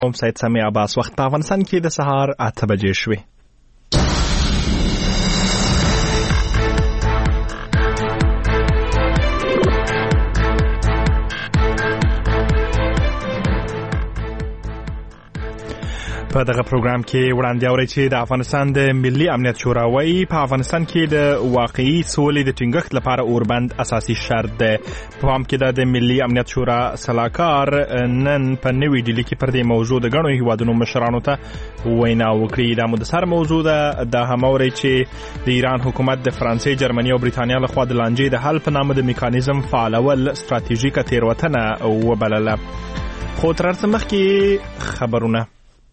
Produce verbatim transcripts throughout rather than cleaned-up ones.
هم سید سمیع عباس. وخت په افغانستان کې د سهار اته بجې شوې. په دغه پروګرام کې وړاندې اورئ چې د افغانستان د ملي امنیت شورا وايي په افغانستان کې د واقعي سولې د ټینګښت لپاره اوربند اساسي شرط ده. په پام کې د ملي امنیت شورا سلاکار نن په نوې ډیلي کې پر دې موضوع د غنو هیوادونو مشرانو ته وینا وکړي. دا مدثر موضوع ده. د هم اورئ چې د ایران حکومت د فرانسې، جرمني او برېټانیا لخوا د لانجې د حل په نامه د میکانیزم فعالول ستراتیژیکه تېروتنه وبلله. خو تر هر څه مخکې خبرونه.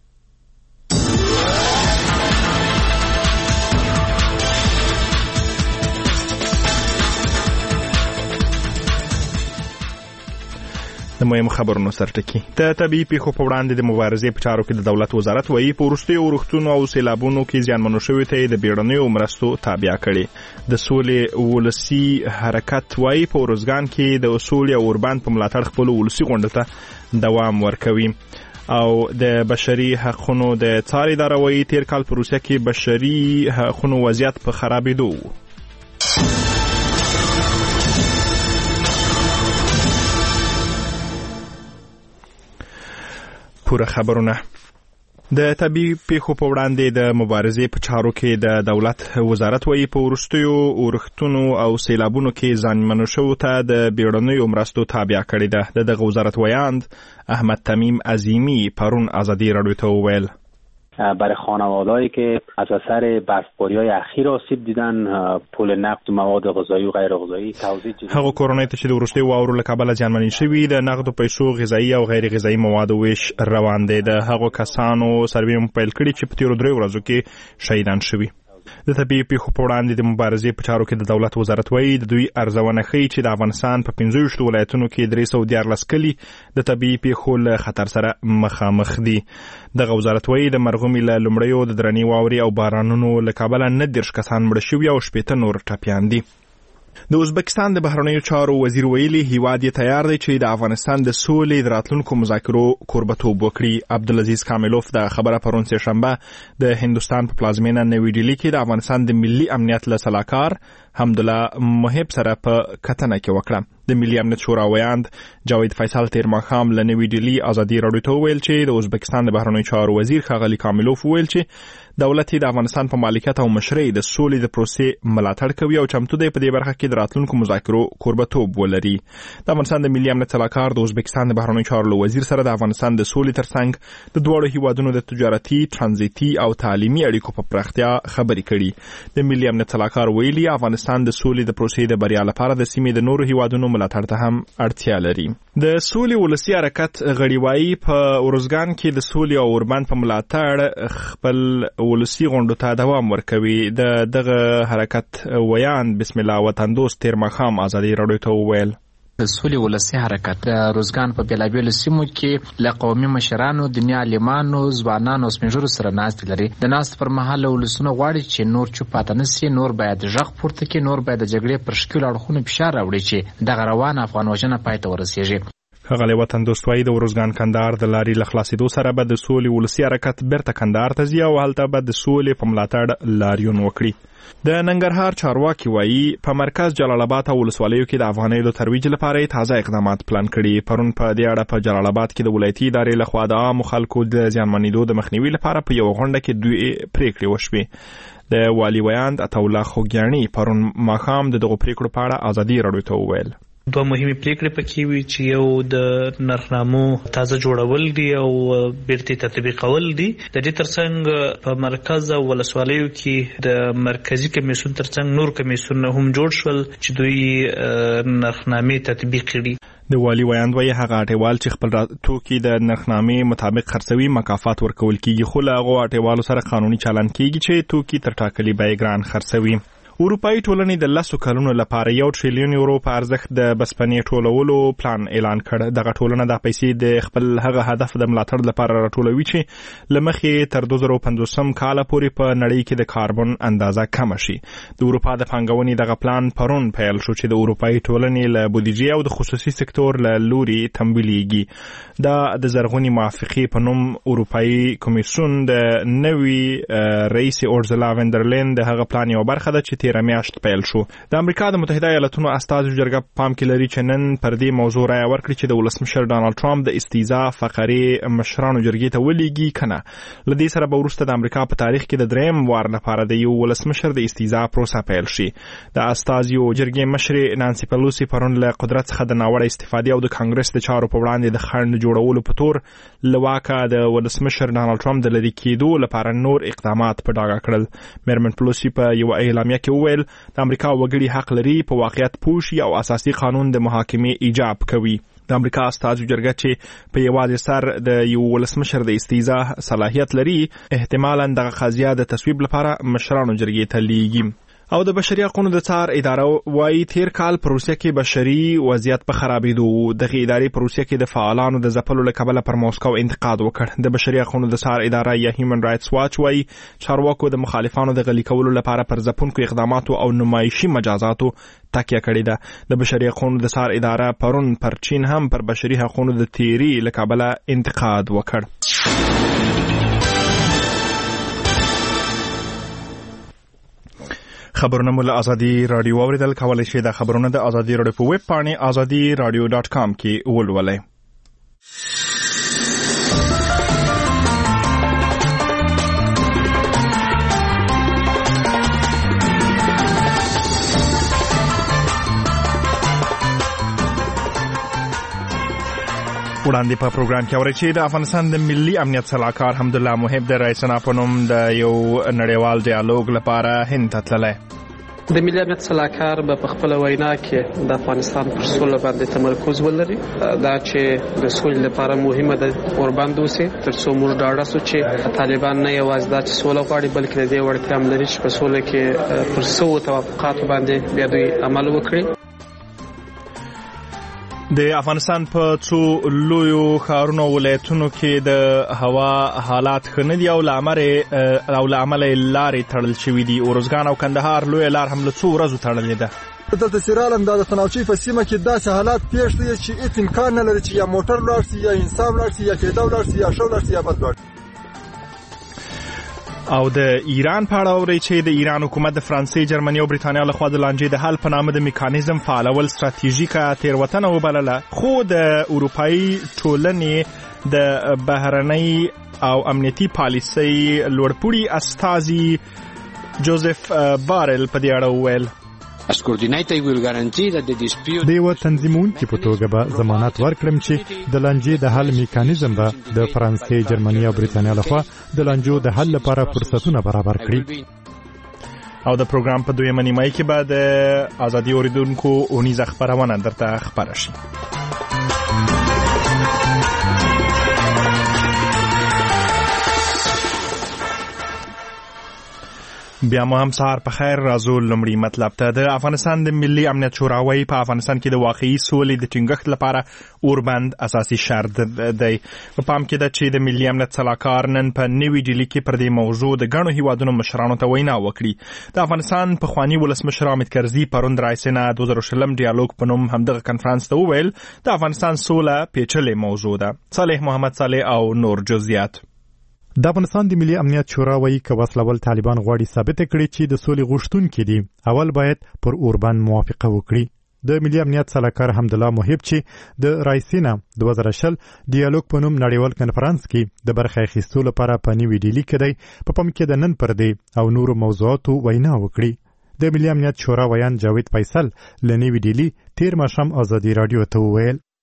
د مهمو خبرونو سرټکی. د طبي پیښو په وړاندې د مبارزې په چارو کې د دولت وزارت وایي په وروستیو اورښتونو او سیلابونو کې زیانمنو شویو ته د بیړنیو مرستو تابع کړي. د سولې ولسي حرکت وایي په ارزګان کې د اصول او اوربند په ملاتړ خپل ولسي غونډه ته دوام ورکوي. او د بشري حقوقو د څار اداره وایي تیر کال په روسیه کې بشري حقوقو وضعیت په خرابېدو. پوره خبرونه. د طبي پیښو په وړاندې د مبارزې په چارو کې د دولت وزارت وایي په وروستیو اورښتونو او سیلابونو کې زیانمنو شویو ته د بیړنیو مرستو تابع کړې ده. د دغه وزارت ویاند احمد تمیم عظیمی پرون ازادی رادیو ته وویل برای خانوادهایی که از اثر برفباری‌های اخیر آسیب دیدن پول نقد و مواد غذایی و غیر غذایی توزیع هغه کورونای ته چې د وروستي واورو له کبله زیانمنې شوي د نقدو پیسو غذایی او غیر غذایی موادو ویش روان دی. د هغو کسانو سروې هم پیل کړي چې په تیرو دریو ورځو کې شهیدان شوي. د طبي پیښو په وړاندې د مبارزې په چارو کې د دولت وزارت وایي د دوی ارزونه ښیي چې د افغانستان په پنځه ویشت ولایتونو کې درې سوه دیارلس کلي د طبي پیښو له خطر سره مخامخ دي. دغه وزارت وایي د مرغومي له لومړیو د درنې واورې او بارانونو له کبله نه دېرش کسان مړه شوي او شپېته نور ټپیان دي. د ازبکستان د بهرنیو چارو وزیر ویلي هیواد یې تیار دی چې د افغانستان د سولې د راتلونکو مذاکرو کوربتوب وکړي. عبدالعزیز کاملوف د خبره پرون سهشنبه د هندوستان په پلازمینه نوې ډیلي کې د افغانستان د ملي امنیت له سلاکار حمدالله محب سره په کتنه کې وکړه. د ملي امنیت شورا ویاند جاوید فیصل تیر ماښام له نوې ډیلي ازادي راډیو ته وویل چې د ازبکستان د بهرنیو چارو وزیر ښاغلي کاملوف وویل چې دولت د افغانستان په مالکیت او مشرۍ د سولې د پروسې ملاتړ کوي او چمتو دی په دې برخه کې د راتلونکو مذاکرو کوربتوب ولري. د افغانستان د ملي امنیت سلاکار د ازبکستان د بهرنیو چارو وزیر سره د افغانستان د سولې ترڅنګ د دواړو هیوادونو د تجارتي، ترانزیتي او تعلیمي اړیکو په پراختیا خبرې کړي. د ملي امنیت سلاکار ویلي افغانستان د سولې د پروسې د بریا لپاره د سیمې د نورو هیوادونو ملاتړ ته هم اړتیا لري. د سولې ولسي حرکت غړي وایي په ارزګان کې د سولې او اوربند په ملاتړ خپل ولسي غونډو ته دوام ورکوي. د دغه حرکت ویان بسم الله وطن دوست تیر ماښام ازادي راډیو ته وویل د سولې ولسي حرکت د روزګان په بیلابیلو سیمو کې له قومي مشرانو، دیني عالمانو، ځوانانو او سپین ږیرو سره ناستې لري. د ناستې پر مهال ولسونه غواړي چې نور چوپ پاتې نه سي، نور باید غږ پورته کړي، نور باید د جګړې پر ښکیلو اړخونو فشار راوړي چې دغه روانه افغان وژنه پای ته ورسیږي. ښاغلی وطن دوست وایي د ارزګان کندهار د لارې له خلاصېدو سره به د سولې ولسي حرکت بیرته کندهار ته ځي او هلته به د سولې په ملاتړ لاریون وکړي. د ننګرهار چارواکي وایي په مرکز جلال آباد او ولسوالیو کې د افغانیو د ترویج لپاره تازه اقدامات پلان کړي. پرون په دې اړه په جلال آباد کې د ولایتي ادارې لخوا د عامو خلکو د زیانمنېدو د مخنیوي لپاره په یوه غونډه کې دوی پریکړې وشوې. د والي ویاند عطاالله خوږیاڼي پرون ماښام د دغو پریکړو په اړه ازادي راډیو ته وویل دوه مهمه پریکړې پکې وي چې یو د نرخنامو تازه جوړول دي او بیرته تطبیقول دي. د دې ترڅنګ په مرکز او ولسوالیو کې د مرکزی کمیسیون ترڅنګ نور کمیسیونونه هم جوړ شول چې دوی نرخنامې تطبیق کړي. د والي ویاند وایي هغه اټیوال چې خپل توکي د نرخنامې مطابق خرڅوي مکافات ورکول کیږي، خو له هغو اټیوالو سره قانوني چلند کیږي چې توکي تر ټاکلي بیې ګران خرڅوي. اروپאי ټولنې د لسو کلونو لپاره یو تریلیون یورو په ارزښت د بسپنې ټولولو پلان اعلان کړ. دغه ټولنه د پیسې د خپل هغه هدف د ملاتړ لپاره راټولوي چې لمخې تر دوه زره پنځوس کال پورې په نړۍ کې د کاربن اندازه کم شي. د اروپا د پانګونې دغه پلان پرون پیل شو چې د اروپאי ټولنې له بودیجې او د خصوصي سکتور له لوري تمویلېږي. دا د زرغونی موافقې په نوم اروپאי کمیسیون د نوي رئیس اورزلا وندرلین د هغه پلان یو برخه ده چې تیره میاشت پیل شو. د امریکا د متحده ایالاتونو استازو جرګه پام کې لري چې نن پر دې موضوع رایه ورکړي چې د ولسمشر ډانلډ ټرمپ د استیزا فقرې مشرانو جرګې ته ولېږي کنه. لدې سره به وروسته د امریکا په تاریخ کې د دریم وار لپاره د یو ولسمشر د استیزا پروسه پیل شي. د استازو جرګې مشر نانسي پلوسی پرون له قدرت څخه د ناوړه استفادې او د کانګرس د چارو په وړاندې د خنډ جوړولو په تور لواکه د ولسمشر ډانلډ ټرمپ د لری کېدو لپاره نور اقدامات په ډاګه کړل. میرمن پلوسی په یو اعلامیه کې وویل د امریکا وګړي حق لري په واقعیت پوه شي او اساسي قانون د محاکمې ایجاب کوي. د امریکا استازو جرګه چې په یوازې سر د یو ولسمشر د استیزا صلاحیت لري احتمالاً دغه قضیه د تصویب لپاره مشرانو جرګې ته لیږي. او د بشري حقوقو د څار اداره وايي تیر کال په روسیه کې بشري وضعیت په خرابېدو. دغه ادارې په روسیه کې د فعالانو د ځپلو له کبله پر موسکو انتقاد وکړ. د بشري حقوقو د څار اداره یا هیومن رائټس واچ وايي چارواکو د مخالفانو د غلي کولو لپاره پر ځپونکو اقداماتو او نمایشي مجازاتو تکیه کړې ده. د بشري حقوقو د څار اداره پرون پر چین هم پر بشري حقوقو د تیری له کبله انتقاد وکړ. خبرونه مول ازادي رادیو اوریدل کولای شئ. د خبرونه د ازادي رادیو په ویب پاڼه azadi radio dot com کې ولولئ. وړاندې په پروګرام کې اورئ چې د افغانستان د ملي امنیت صلاحکار حمدالله محب د رئیسنا په نوم د یو نړیوال ډیالوګ لپاره هند ته تللی. د ملي امنیت صلاحکار به په خپل وینا کې د افغانستان پر سوله باندې تمرکز ولري. دا چې د سولې لپاره مهمه ده قربان دوسي تر څو موږ ډاډه سو چې طالبان نه یوازې دا چې سوله غواړي بلکې د دې وړتیا هم لري چې په سوله کې پر څو توافقات باندې بیا دوی عمل وکړي. د افغانستان په څو لویو ښارونو ولایتونو کې د هوا حالات ښه نه دي او له امله او له امله لارې تړل شوي دي. اروزګان او کندهار لویه لار هم له څو ورځو تړلې ده. دلته سیرالم دا د تناوچي په سیمه کې داسې حالات پیښ دي چې هیڅ امکان نه لري چې یا موټر لاړ شي یا انسان لاړ شي یا پیاده لاړ شي یا شو لاړ شي یا بل لاړ شي. او د ایران په اړه اورئ چې د ایران حکومت د فرانسې، جرمني او برېټانیا لخوا د لانجې د حل په نامه د میکانیزم فعالول ستراتیژیکه تېروتنه وبلله، خو د اروپایي ټولنې د بهرنۍ او امنیتي پالیسۍ لوړپوړي استازي جوزف بارل په دې اړه وویل. د یو تنظیمونکي په توګه به ضمانت ورکړم چې د لانجې د حل میکانیزم به د فرانسې، جرمني او برېټانیا لخوا د لانجو د حل لپاره فرصتونه برابر کړي. او د پروګرام په دویمه نیمایي کې به د ازادي اوریدونکو اونیزه خپرونه درته خپره شي. بیا مو هم سهار په خیر. راځو لومړی مطلب ته. د افغانستان د ملي امنیت شورا وايي په افغانستان کې د واقعي سولې د ټینګښت لپاره اوربند اساسي شرط دی. په پام کې ده چې د ملي امنیت صلاحکار نن په نوي ډیلي کې پر دې موضوع د ګڼو هیوادونو مشرانو ته وینا وکړي. د افغانستان پخواني ولسمشر حامد کرزي پرون د رایسنا دوه زره شلم ډیالوګ په نوم همدغه کنفرانس ته وویل د افغانستان سوله پیچلې موضوع ده. صالح محمد صالح او نور جزئیات. د افغانستان د ملي امنیت شورا وايي که وسلوال طالبان غواړي ثابت کړي چې د سولې غوښتونکي دي، اول باید پر اوربند موافقه وکړي. د ملي امنیت صلاحکار حمدالله محب چې د رایسینا دوه زره شل ډیالوګ په نوم نړیوال کنفرانس کې د برخه اخیستو لپاره په نیوي ډیلي کې دی، په پام کې د نن پر دې او نورو موضوعاتو وینا وکړي. د ملي امنیت شورا ویان جاوید فیصل له نیوي ډیلي تیر ماښام ازادي رادیو ته وویل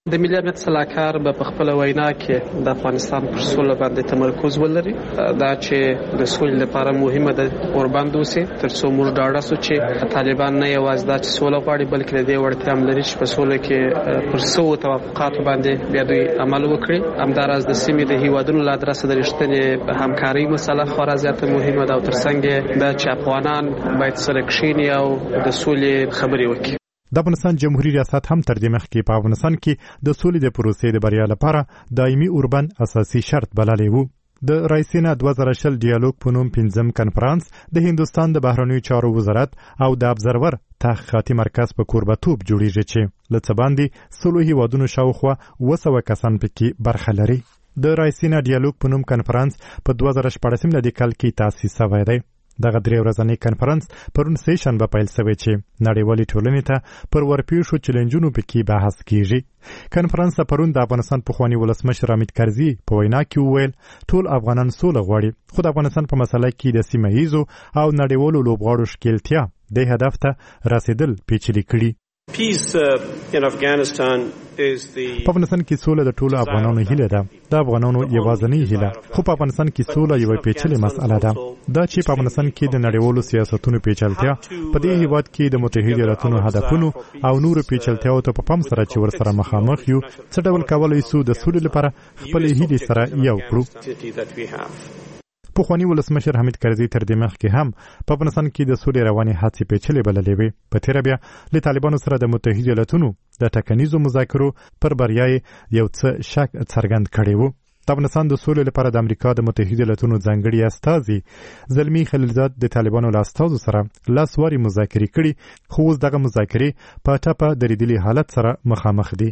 د ملي امنیت صلاحکار به په خپل وینا کې د افغانستان پر سوله باندې تمرکز ولري، دا چې د سولې لپاره مهمه ده قربان اوسي تر څو موږ ډاډه سو چې طالبان نه یوازې دا چې سوله غواړي بلکې د دې وړتیا هم لري چې په سوله کې پر څو توافقاتو باندې بیا دوی عمل وکړي. همداراز د سیمې د هیوادونو له ادرسه د رښتینې همکارۍ مسله خورا زیاته مهمه ده او ترڅنګ دا چې افغانان باید سره کښیني او د سولې خبرې وکړي. د افغانستان جمهوریت ریاست هم تر دې مخکې په افغانستان کې د سولې د پروسې د بریا لپاره دایمي اوربند اساسي شرط بللی وو. د رایسینا دوه زره شل ډیالوګ په نوم پنځم کنفرانس د هندوستان د بهرنیو چارو وزارت او د ابزرور تحقیقاتي مرکز په کوربتوب جوړیږي چې له څه باندې سلو هیوادونو شاوخوا اوه سوه کسان پکې برخه لري. د رایسینا ډیالوګ په نوم کنفرانس په دوه زره شپاړسم میلادي کال کې تاسیس شوی دی. دغه درې ورځنی کنفرانس پرون سه شنبه پیل شوی چې نړیوالې ټولنې ته پر ورپېښو چیلنجونو پکې بحث کیږي. کنفرانس پرون د افغانستان پخوانی ولسمشر حامد کرزي په وینا کې وویل ټول افغانان سوله غواړي، خو د افغانستان په مسله کې د سیمه ییزو او نړیوالو لوبغاړو ښکیلتیا د هدف ته رسیدل پیچلي کړي. Peace uh, in Afghanistan is the په افغانستان کې سوله د ټولو افغانانو هیله ده. د افغانانو یوازینۍ هیله، خو په افغانستان کې سوله یو پیچلې مسأله ده. دا چې په افغانستان کې د نړیوالو سیاستونو پیچلتیا په دې هیواد کې د متحده ایالاتونو هدفونو او نورو پیچلتیاو ته په پام سره چې ورسره مخامخ یو څه ډول کولای شو د سولې لپاره خپل هیلې سره یو کړو. پخوانی ولسمشر حامد کرزي تر دې مخکې هم په افغانستان کې د سولې روانې هڅې پیچلې بللې وې. په تېره بیا له طالبانو سره د متحده ایالاتونو د ټاکنیزو مذاکرو پر بریا یو څه شک څرګند کړی و. د افغانستان د سولې لپاره د امریکا د متحده ایالاتونو ځانګړي استازي زلمی خلیلزاد د طالبانو له استازو سره لاس واري مذاکرې کړي، خو اوس دغه مذاکرې په ټپه درېدلي حالت سره مخامخ دي.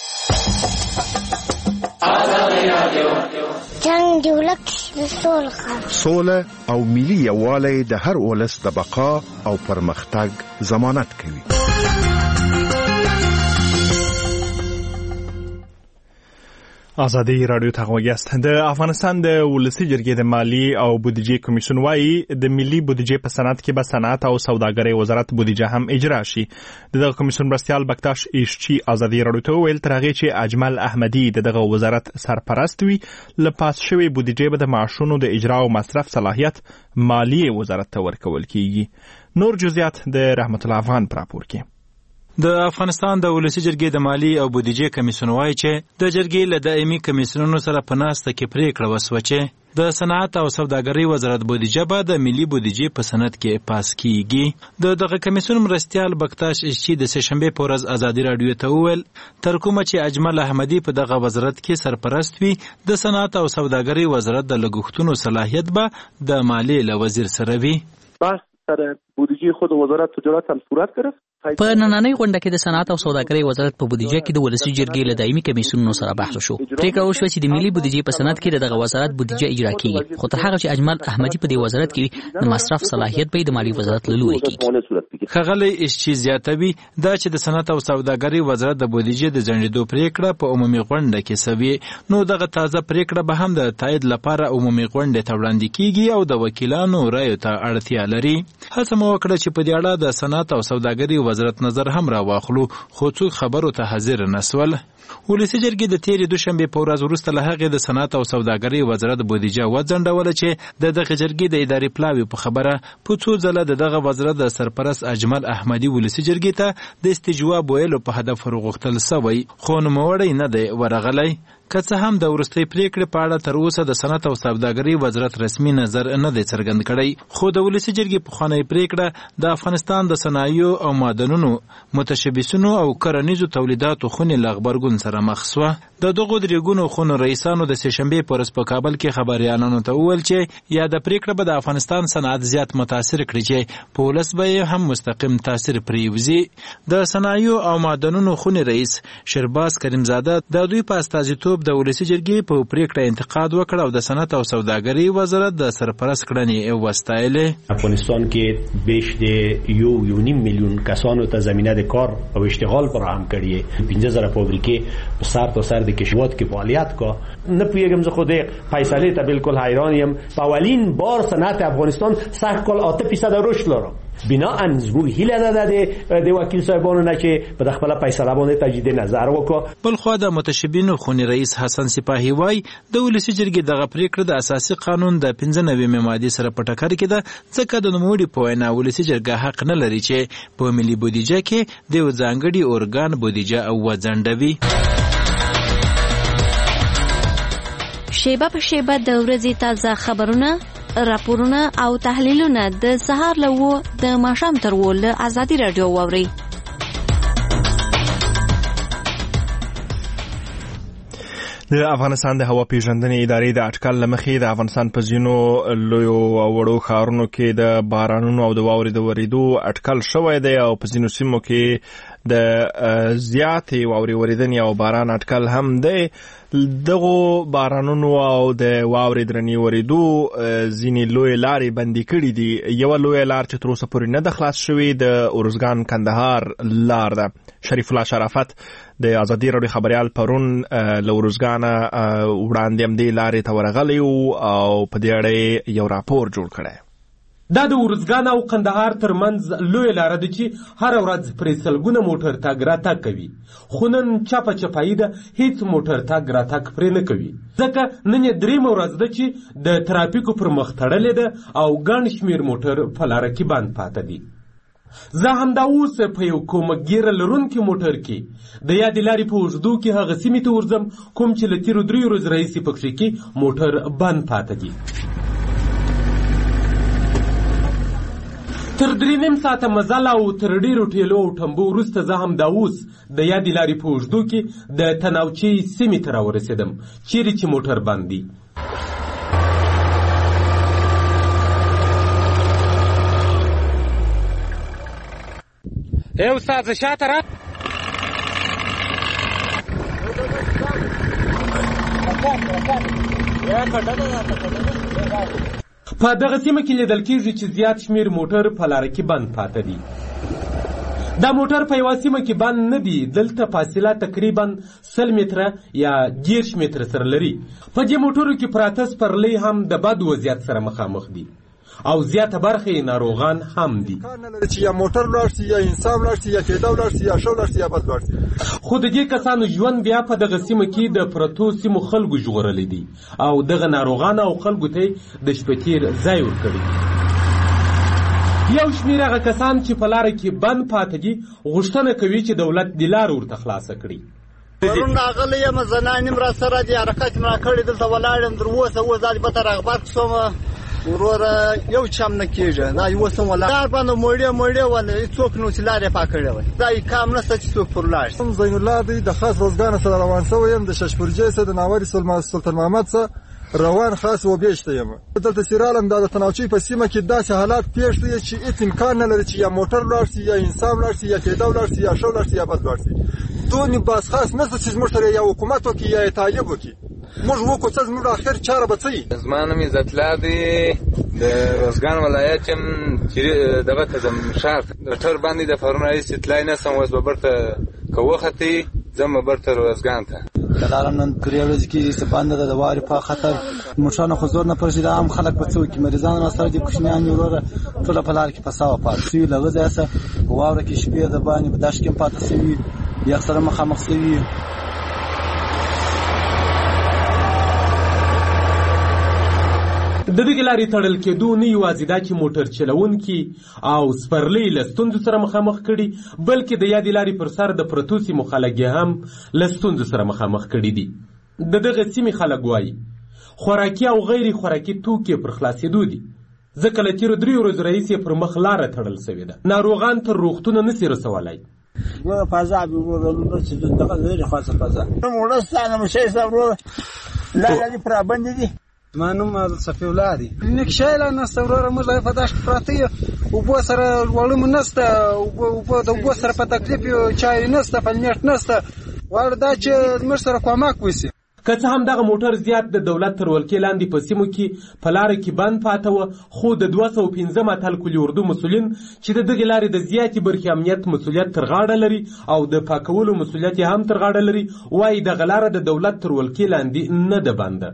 جنگ دی ولک د سول خبر سوله او ملي یووالی د هر ولس د بقا او پرمختګ ضمانت کوي. ازادي رادیو ته غوږیاست. د افغانستان د ولسي جرګې د مالی او بودیجې کمیسیون وايي د ملي بودیجې په سند کې به صنعت او سوداګرۍ وزارت بودیجه هم اجرا شي. دغه کمیسیون مرستیال بکتاش ایشچی ازادي رادیو ته ویل تر هغې چې اجمل احمدي دغه وزارت سرپرست وي، له پاس شوې بودیجې به د معاشونو د اجرا او مصرف صلاحیت مالیې وزارت ته ورکول کیږي. نور جزئیات د رحمت الله افغان پر راپور کې. د افغانستان د ولسي جرګې د مالی او بودیجې کمیسیون وايي چې د جرګې له دایمي کمیسیونونو سره په ناسته کې پریکړه وسوه چې د صنعت او سوداګرۍ وزارت بودیجه به د ملي بودیجې په سند کې پاس کیږي. د دغه کمیسیون مرستیال بکتاش ایشچی د سهشنبې په ورځ ازادي رادیو ته وویل تر کومه چې اجمل احمدي په دغه وزارت کې سرپرست وي، د صنعت او سوداګرۍ وزارت د لګښتونو صلاحیت به د مالیې له وزیر سره وي. بس سر بودیجه خود وزارت تجارت هم صورت گرفت. په نننۍ غونډه کې د صنعت او سوداګرۍ وزارت په بودیجه کې د ولسي جرګې له دایمي کمیسیونونو سره بحث شو. پریکړه وشوه چې د ملي بودیجې په سند کې دغه وزارت بودیجه اجرا کیږي، خو تر هغه چې اجمل احمدي په دې وزارت کې د مصرف صلاحیت به د مالی وزارت له لوري کیږي. ښاغلی ایشچی زیاتوي دا چې د صنعت او سوداګرۍ وزارت د بودیجې د ځنډېدو پریکړه په عمومي غونډه کې شوې، نو دغه تازه پریکړه به هم د تایید لپاره عمومي غونډې ته وړاندې کیږي او د وکیلانو رایو ته اړتیا لري. هڅه مو وکړه چې په دې اړه د صنعت او سوداګرۍ وزارت نظر هم را واخلو، خو څوک خبرو ته حاضر نسول. ولسي جرګې د تېرې دوشنبې په ورځ وروسته له هغې د صنعت او سوداګرۍ وزارت بودیجه وځنډوله چې د دغه جرګې د ادارې پلاوي په خبره په څو ځله د دغه وزارت د سرپرست اجمل احمدي ولسي جرګې ته د استجواب ویلو په هدف ورغوښتل سوی، خو نوموړی نه دی ورغلی. که څه هم د وروستۍ پریکړې په اړه تر اوسه د صنعت او سوداګرۍ وزارت رسمي نظر نه دی څرګند کړی، خو د ولسي جرګې پخوانۍ پریکړه د افغانستان د صنایعو او معدنونو متشبثینو او کرنیزو تولیداتو خونې له غبرګون سره مخ سوه. د دغو درېګونو خونو رئیسانو د سهشنبې په ورځ په کابل کې خبریالانو ته وویل چې یا د پریکړه به د افغانستان صنعت زیات متاثر کړي چې په ولس به یې هم مستقیم تاثیر پرېوځي. د صنایعو او معدنونو خونې رئیس شرباز کریمزاده د دوی په استازیتوب د ولسي جرګې په پریکړه انتقاد وکړ او د صنعت او سوداګرۍ وزارت د سرپرست کړنې وستایلې. افغانستان کې بیش د یو یو نیم میلیون کسانو ته زمینه د کار او اشتغال فراهم کړي، پنځه زره فابریکې په سر تا سر د کشورات کې فعالیت کا. نه پوهیږم زه خود فیصله ته بالکل حیران یم. په اولین بار صنعت افغانستان سږ کال آته فیصد رشد لرم. بنا ان زموږ هیله ده د وکیل صاحبانو نه چې په خپل فیصله باندې تجدید نظر وکړي. بل خو د متشبینو خونی رئیس حسن سپاهی وای د ولسی جرګې دغه پریکړه د اساسي قانون د پنځه نوي ماده سره په ټکر کې ده، ځکه د نوموړي په وینا ولسی جرګه حق نه لري چې په ملي بودیجه کې د ځانګړي اورګان بودیجه او وځنډوي. شیبه په شیبه د ورځې تازه خبرونه، راپورونه او تحلیلونه د سهار له و د ماښام تر و له ازادي راډیو واورئ. د افغانستان د هوا پیژندنې ادارې د اټکل له مخې د افغانستان په ځینو لویو او وړو ښارونو کې د بارانونو او د واورې د ورېدو اټکل شوی دی او په ځینو سیمو کې د زیاتې واورې ورېدنې او باران اټکل هم دی. دغو بارانونو او د واورې درنې ورېدو ځینې لوی لارې بندي کړي دي. یوه لویه لار چې تر اوسه پورې نه ده خلاص شوې د ارزګان کندهار لار ده. شریف الله شرافت د ازادي راډیو خبريال پرون له ارزګانه وړاندې هم دې لارې ته ورغلی او په دې اړه یو راپور جوړ کړی. دا د ارزګان او قندهار ترمنځ لوی لار ده چې هر ورځ پرې سلګونه موټر تګ راتګ کوي، خو نن چپه چپایي ده، هیڅ موټر تګ راتګ پرې نه کوي، ځکه نن یې درېیمه ورځ ده چې د ترافیکو پر مخ تړلې ده او ګڼ شمېر موټر په لاره کې بند پاته دي. زه همدا اوس په یو کومکګیره لرونکي موټر کې د یادې لارې په اوږدو کې هغه سیمې ته ورځم کوم چې له تېرو دریو ورځو راهیسې پکښې کې موټر بند پاته دي. تر درې نیم ساعته مزل او تر ډېرو ټیلو او ټمبو وروسته زه همدا اوس د یادې لارې په اوږدو کې د تناوچۍ سیمې ته راورسېدم چیرې چې موټر بند دي. ای استاد زه شاته را په دغه سیمه کې لیدل کېږي چې زیات شمېر موټر په لاره کې بند پاته دي. دا موټر په یوه سیمه کې بند نه دي، دلته فاصله تقریبا سل متره یا دېرش متره سره لري. په دې موټرو کې پراته سپرلۍ هم د بد وضعیت سره مخامخ دي او زیاته برخه یې ناروغان هم دي. چې یا موټر ولاړ شي یا انسان ولاړ شي یا پیاده ولاړ شي یا ښه ولاړ شي یا بد ولاړ شي. خو د دې کسانو ژوند بیا په دغه سیمه کې د پرتو سیمو خلکو ژغورلی دي او دغه ناروغان او خلکو ته د شپې تېر ځای ورکړی دي. یو شمېر هغه کسان چې په لاره کې بند پاته دي غوښتنه کوي چې دولت د لار ورته خلاصه کړي. پرون راغلی یم زنان نیم را سره دي حرکت مې راکړی، دلته ولاړ یم تر اوسه اوس دا به تر اخبار شوم وروره یو چم نه کېږي. دا اوس هم ولاړ لار باندې موړې موړې ولې هېڅوک نو چې لار یې پاک کړی وی، دا یې کام نشته چې څوک پر ولاړ شي. زین الله دی د خاص روزګان سره روان شوی یم، د ششپورجۍ څخه د ناوري سلطان محمد څخه روان خاص وبېشته یم. دلته چې رالم دا د تناوچۍ په سیمه کې داسې حالات پېښ دي چې هېڅ امکان نه لري چې یا موټر ولاړ شي یا انسان ولاړ شي یا پیاده ولاړ شي یا ښه ولاړ شي یا بد ولاړ شي. دونې بس خاص نشته چې زموږ سره یا حکومت وکړي یا یې طالب وکړي. موږ وکړو څه زموږ اخر چاره به څه وي. زما نوم عزت الله دی، د روزګان ولایت یم، چې دغه ته ځم ښار ته. د ټر باندې د پرون راهیسې تللی نشم، اوس به برته که وختې ځم به برته روزګان ته. د لاره نن درې ورځې کېږي چې بنده ده، د واورې په خطر موټرانو خو زور نه پرېږدي، دا عام خلک به څه وکړي. مریضان راسره دي، کوچنیان یې وروره ټوله په لاره کې په سوه پاتې شوي. له هغه ځایه څه په واوره کې شپې د باندې په دښت کې هم پاتې شوي، یخ سره مخامخ شوي. د دغې لارې تړل کېدو نه یوازې دا چې موټر چلوونکي او سپرلۍ له ستونزو سره مخامخ کړي، بلکې د یادې لارې پر سر د پرتو سیمو خلک یې هم له ستونزو سره مخامخ کړي دي. د دغه سیمې خلک وایي خوراکي او غیر خوراکي توکي پر خلاصېدو دي، ځکه له تېرو دریو ورځو راهیسې پر مخ لاره تړل سوې ده. ناروغان تر روغتونه نسي رسولی. فضا بيقولوا چې دغه لري خاصه فضا موږ ستانه مشه صبر لا لا دي پرابند دي. ما نوم صفي الله دی. نک شایله نستوره موږ لا فداش پراته او بو سره ولوم نسته او بو د بو سره په تکلیف چای نسته په نیټ نسته وردا چې موږ سره کومک وسی. که څه هم دغه موټر زیات د دولت تر ولکې لاندې په سیمو کې په لاره کې بند پاته وه، خو د دوه سوه پنځم اتل کلي اردو مسؤلین چې د دغې لارې د زیاتې برخې امنیت مسؤلیت تر غاړه لري او د پاکولو مسؤلیت یې هم تر غاړه لري، وایي دغه لاره د دولت تر ولکې لاندې نه ده بنده.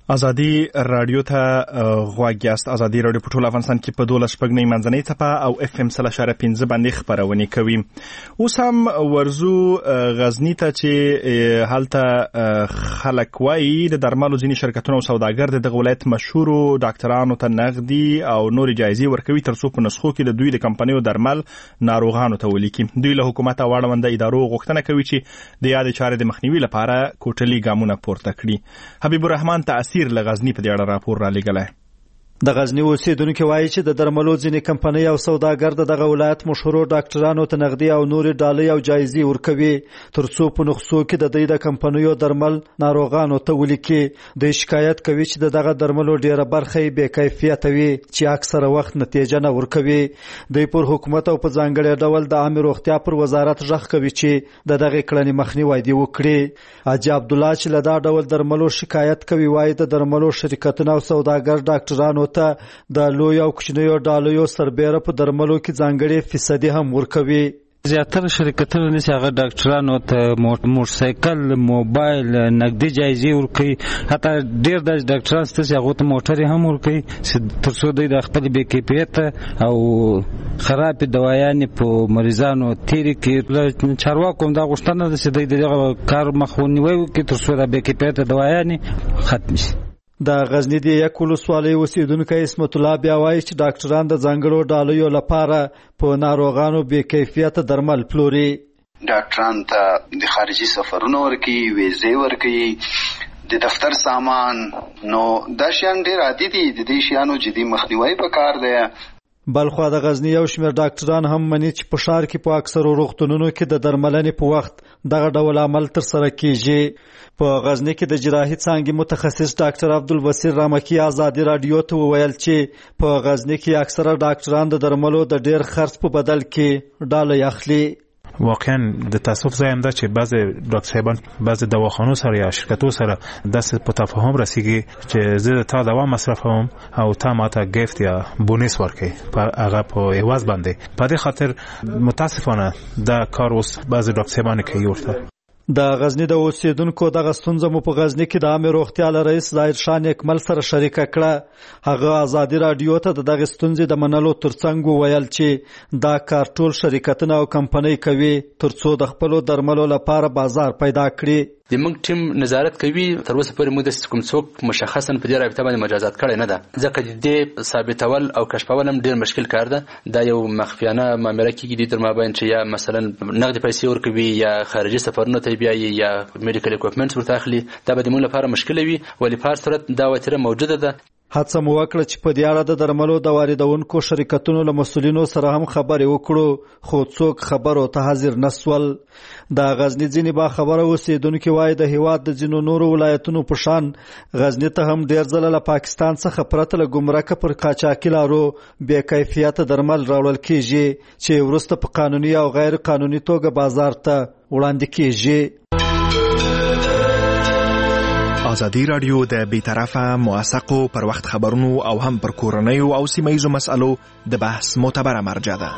ازادي رادیو ته غوږ یاست. ازادي رادیو په ټول افغانستان کې په دولس شپږ نیم منځنۍ څپه او اف ام سل اشاره پنځه باندې خبرونه کوي. اوس هم ورزو غزنی ته چې هلته خلک وایي د درملو ځینې شرکتونه او سوداګر د دغه ولایت مشهورو ډاکټرانو ته نغدي او نورې جایزې ورکوي تر څو په نسخو کې د دوی د کمپنیو درمل ناروغانو ته ولیکي. دوی له حکومت او اړونده ادارو غوښتنه کوي چې د یادې چارې د مخنیوي لپاره کوټلي ګامونه پورته کړي. حبیب الرحمن تأثیر لغزنی په دې اړه راپور را لېږلی. د غزنی اوسیدونکو وایي چې د درملو ځینې کمپنۍ او سوداګر د دغه ولایت مشهورو ډاکټرانو ته نغدي او نورې ډالۍ او جایزې ورکوي تر څو په نسخو کې د دوی د کمپنیو درمل ناروغانو ته ولیکي. دوی شکایت کوي چې د دغه درملو ډیره برخه یې بې کیفیته وي چې اکثره وخت نتیجه نه ورکوي. دوی پر حکومت او په ځانګړي ډول د عامه روغتیا پر وزارت غږ کوي چې د دغه کړنې مخنیوی دی وکړي. حاجي عبدالله چې له دا ډول درملو شکایت کوي وایي د درملو شرکتونو او سوداګر ډاکټرانو ته د لوی او کوچنیو ډالیو سربېره په درملو کې ځانګړي فیصدي هم ورکوي. زیاتره شرکتونه نشي هغه ډاکټرانو ته موټرسایکل موبایل نقدي جایزې ورکوي. حتی ډېر د ډاکټران سته چې هغو ته موټرې هم ورکوي تر څو دوی د خپل بې کیفیته او خرابې دوايانې په مریضانو تېرې کړي. له چارواکو هم دا غوښتنه ده چې دوی د دغه کار مخنیوی وکړي تر څو د بې کیفیته دوايانې ختمې شي. د غزنی د یک ولسوالۍ اوسیدونکی اسمت الله بیا وایي چې ډاکټران د ځانګړو ډالیو لپاره په ناروغانو بې کیفیته درمل پلوري. ډاکټران ته د خارجي سفرونو ورکوي، ویزې ورکوي، د دفتر سامان. نو دا شیان ډېر عادي دي. د دې شیانو جدي مخنیوی پکار دی. بلخوا د غزنی یو شمېر ډاکټران هم مني چې په ښار کې په اکثرو روغتونونو کې د درملنې په وخت دغه ډول عمل ترسره کیږي. په غزنی کې د جراحي څانګې متخصص ډاکټر عبدالبصیر رامکی ازادي رادیو ته وویل چې په غزنی کې اکثره ډاکټران د درملو د ډیر خرڅ په بدل کې ډالۍ اخلي. واقعا د تاسف زایم ده چې بعض ډاکټر صاحبان بعض دواخانو سره یا شرکتو سره داسې په تفاهم رسیږي چې زه تا دوا مصرفوم او تا ماته گیفت یا بونیس ورکړي په هغه په ایواز باندې. په دې خاطر متاسفانه دا کار اوس بعض ډاکټر صاحبان کوي. ورته د غزنی د اوسیدونکو دغه ستونزه مو په غزنی کې د عامه روغتیا له رئیس ظاهر شاه نیکمل سره شریکه کړه. هغه ازادي رادیو ته د دغه ستونزې د منلو ترڅنګ وویل چې دا کار ټول شرکتونه او کمپنۍ کوي تر څو د خپلو درملو لپاره بازار پیدا کړي. د موږ ټیم نظارت کوي. تر اوسه پورې موږ د کوم څوک مشخصا په دې رابطه باندې مجازات کړی نه ده، ځکه د دې ثابتول او کشفول هم ډېر مشکل کار ده. دا یو مخفیانه معامله کېږي د تر مابین چې یا مثلا نقد پیسې ورکوي یا خارجي سفرونو ته بیایي یا میډیکل اکوپمنټس ورته اخلي. دا به د موږ لپاره مشکل وي، ولې په هر صورت دا وتیره موجوده ده. هڅه مو وکړه چې په دې اړه د درملو د واردونکو شرکتونو له مسؤلینو سره هم خبرې وکړو، خو څوک خبرو ته حاضر نسول. د غزنی ځینې با خبره اوسیدونکي وایي د هیواد د ځینو نورو ولایتونو په شان غزنی ته هم ډېر ځله له پاکستان څخه پرته له ګمرکه پر قاچاقي لارو بې کیفیته درمل راوړل کیږي چې وروسته په قانوني او غیر قانوني توګه بازار ته وړاندې کیږي. ازادي رادیو د بیطرفه موثقو پر وخت خبرونو او هم پر کورنیو او سیمه‌ییزو مسألو د بحث معتبره مرجع ده.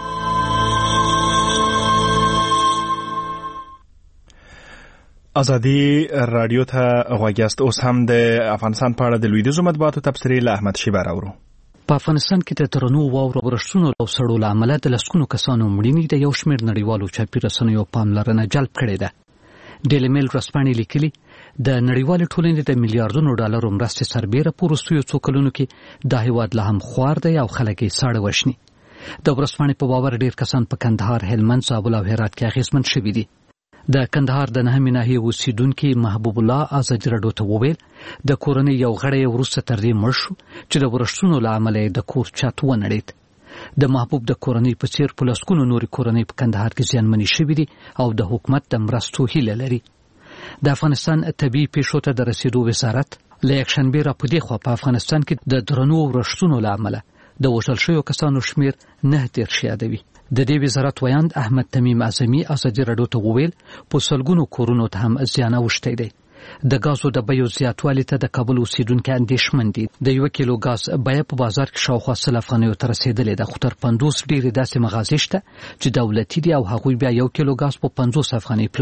ازادي رادیو ته غوږ یاست. اوس هم د افغانستان په اړه د لویدیځو مطبوعاتو تبصرې له احمد شیبه راوړو. په افغانستان کې د ترنو واورو ورښتونو او سړو له امله د لسګونو کسانو مړینې د یو شمېر نړیوالو چاپي رسنیو پاملرنه جلب کړې ده. ډیلی میل ورځپاڼې لیکلي د نړیوالې ټولنې د میلیارډونو ډالرو مرستې سربېره په وروستیو څو کلونو کې دا هیواد لا هم خوار دی او خلک یې ساړه وشني. د ورځپاڼې په باور ډېر کسان په کندهار، هلمند، زابل او هرات کې اغېزمن شوي دي. د کندهار د نهمې ناحیې اوسیدونکي محبوب الله ازادي راډیو ته وویل د کورنۍ یو غړی وروسته تر دې مړ شو چې د ورښتونو له امله یې د کور چت ونړېد. د محبوب د کورنۍ په څیر په لسګونو نورې کورنۍ په کندهار کې زیانمنې شوي دي او د حکومت د مرستو هیله لري. د افغانستان طبي پیښو ته د رسیدو وزارت له یکشنبې را په دې خوا په افغانستان کې د درنو ورښتونو له امله د وژل شویو کسانو شمېر نه دېرش یادوي. د دې وزارت ویاند احمد تمیم اعظمي ازادي راډیو ته وویل په سلګونو کورونو ته هم زیان اوښتی دی. د غازو د بیو زیاتوالي ته د کابل اوسیدونکو اندېښمن دي. د یو کیلو غاز بیه په بازار کې شاوخوا سل افغانیو ته رسیدلې ده، خو تر پنځوس ډېرې داسې مغازې شته چې دولتي دي او هغوی بیا یو کیلو غاز په پنځوس افغانۍ پلوري.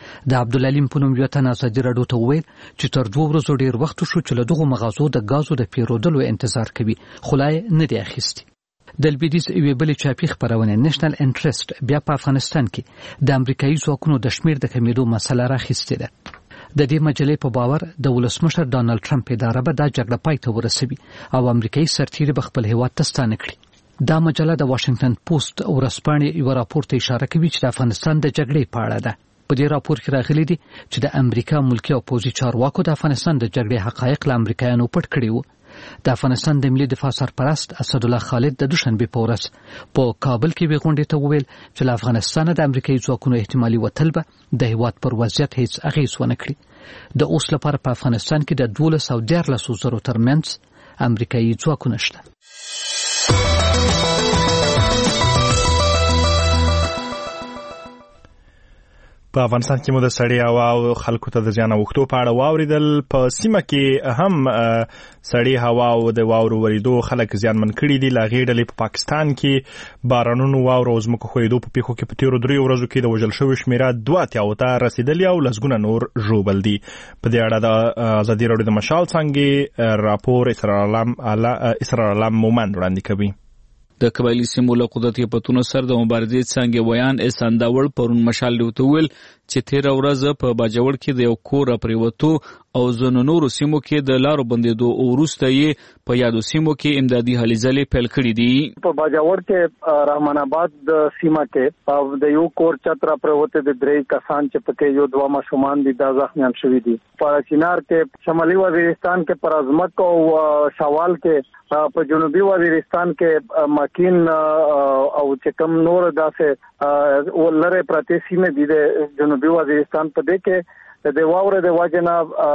د عبدالعلیم په نوم یو تن ازادي راډیو ته وویل چې تر دوه ورځو ډېر وخت شو چې له دغو مغازو د ګازو د پیرودلو انتظار کوي، خو لا یې نه دی اخیستی. د لویدیځ یوې بلې چاپي خپرونې نېشنل انټرست بیا په افغانستان کې د امریکایي ځواکونو د شمېر د کمیدو مسله راخیستې ده. د دې مجلې په باور د ولسمشر ډانلډ ټرمپ اداره به دا جګړه پای ته ورسوي او امریکایي سرتیري به خپل هیواد ته ستانه کړي. دا مجله د واشنگټن پوسټ ورځپاڼې یو راپور ته اشاره کوي چې د افغانستان د جګړې په اړه ده. په دې راپور کې راغلي دي چې د امریکا ملکی او پوځي چارواکو د افغانستان د جګړې حقایق له امریکایانو پټ کړي وو. د افغانستان د ملي دفاع سرپرست اسدالله خالد د دوشنبه په ورځ په کابل کې وی غونډې ته وویل چې له افغانستان د امریکایي ځواکونو احتمالي وتل به د هیواد پر وضعیت هیڅ اغېز ونه کړي. د اوس لپاره په افغانستان کې د دولس او دیارلس زرو ترمنځ امریکایي ځواکونه شته. په افغانستان کې مو د سړې هوا او خلکو ته د زیان اوښتو په اړه واورېدل. په سیمه کې هم سړې هوا او د واورو ورېدو خلک زیانمن کړي دي. له هغې ډلې په پاکستان کې بارانونو، واورو او ځمکو ښویېدو په پیښو کې په تېرو دریو ورځو کې د وژل شویو شمېره دوه اتیاوو ته رسېدلې او لسګونه نور ژوبل دي. په دې اړه د ازادي راډیو د مشال څانګې راپور اسرار علم مومند وړاندې کوي. د قبایلي سیمو له قدرتي پتونو سره د مبارزې څانګې ویان احسان داوړ پرون مشال ډیو ته ویل چې تیره ورځ په باجوړ کې د یو کور پریوتو او ځینو نورو سیمو کې د لارو بندېدو وروسته یې په یادو سیمو کې امدادي هلې ځلې پیل کړي دي. په باجوړ کې رحمان آباد د سیمه کې د یو کور چت را پریوته د درې کسان چې پکې یو دوه ماشومان دي دا زخمیان شوي دي. په چینار کې شمالي وزیرستان کې پر ازمک او شوال کې په جنوبي وزیرستان کې ماکین او چې کوم نور داسې ولره پرته سیمه دي د جنوبي وزیرستان په دې کې د واوره د واجنه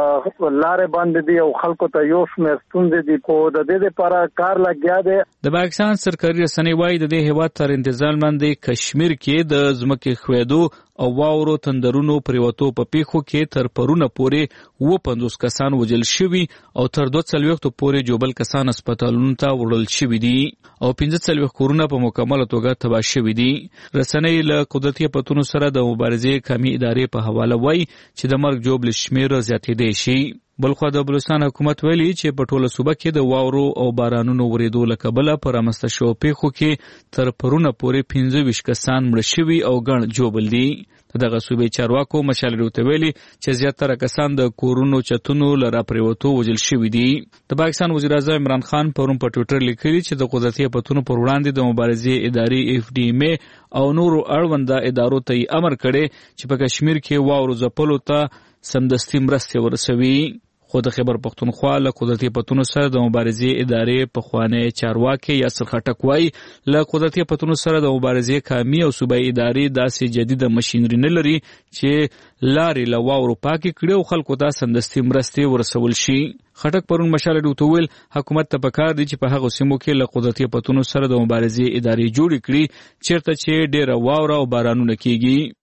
لارې باندې دي او خلکو ته یو شمېر ستونزې دي خو د دې لپاره کار لګیا دی. د پاکستان سرکاري رسنۍ وايي د دې هیواد تر انتظار لاندې کشمیر کې د ځمکې ښویېدو او واورو تندرونو پریوتو په پیښو کې تر پرونه پورې اووه پنځوس کسان وژل شوي او تر دوه څلوېښتو پورې جوبل کسان هسپتالونو ته وړل شوي دي او پنځه څلوېښت کورونه په مکمله توګه تباه شوي دي. رسنۍ له قدرتي پتونو سره د مبارزې قومي ادارې په حواله وایي چې د مرګ جوبل شمېر زیاتېدی شي. بلخوا د بلوچستان حکومت ویلي چې په ټوله صوبه کې د واورو او بارانونو ورېدو له کبله په رامنځته شوو پیښو کې تر پرونه پورې پنځه ویشت کسان مړه شوي او ګڼ جوبل دي. د دغه صوبې چارواکو مشال ډیو ته ویلي چې زیاتره کسان د کورونو چتونو له راپریوتو وژل شوي دي. د پاکستان وزیر اعظم عمران خان پرون په ټویټر لیکلي چې د قدرتي پتونو پر وړاندې د مبارزې ادارې اف ډي ام او نورو اړونده ادارو ته امر کړی چې په کشمیر کې واورو ځپلو ته سمدستي مرستې ورسوي. خو د خیبر پختونخوا له قدرتي پتونو سره د مبارزې ادارې پخوانی چارواکي یاسر خټک وایي له قدرتي پتونو سره د مبارزې قومي او صوبایي ادارې داسې جدیده مشینري نه لري چې لارې له واورو پاکې کړي او خلکو ته سمدستي مرستې ورسول شي. خټک پرون مشال ډیو ته ویل حکومت ته پکار دی چې په هغو سیمو کې له قدرتي پتونو سره د مبارزې ادارې جوړې کړي چیرته چې ډیره واوره او بارانونه کیږي.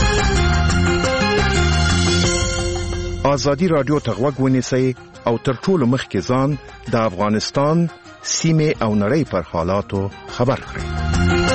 ازادي راډیو ته غوږ ونیسئ او تر ټولو مخکې ځان د افغانستان سیمې او نړۍ پر حالاتو خبر کړئ.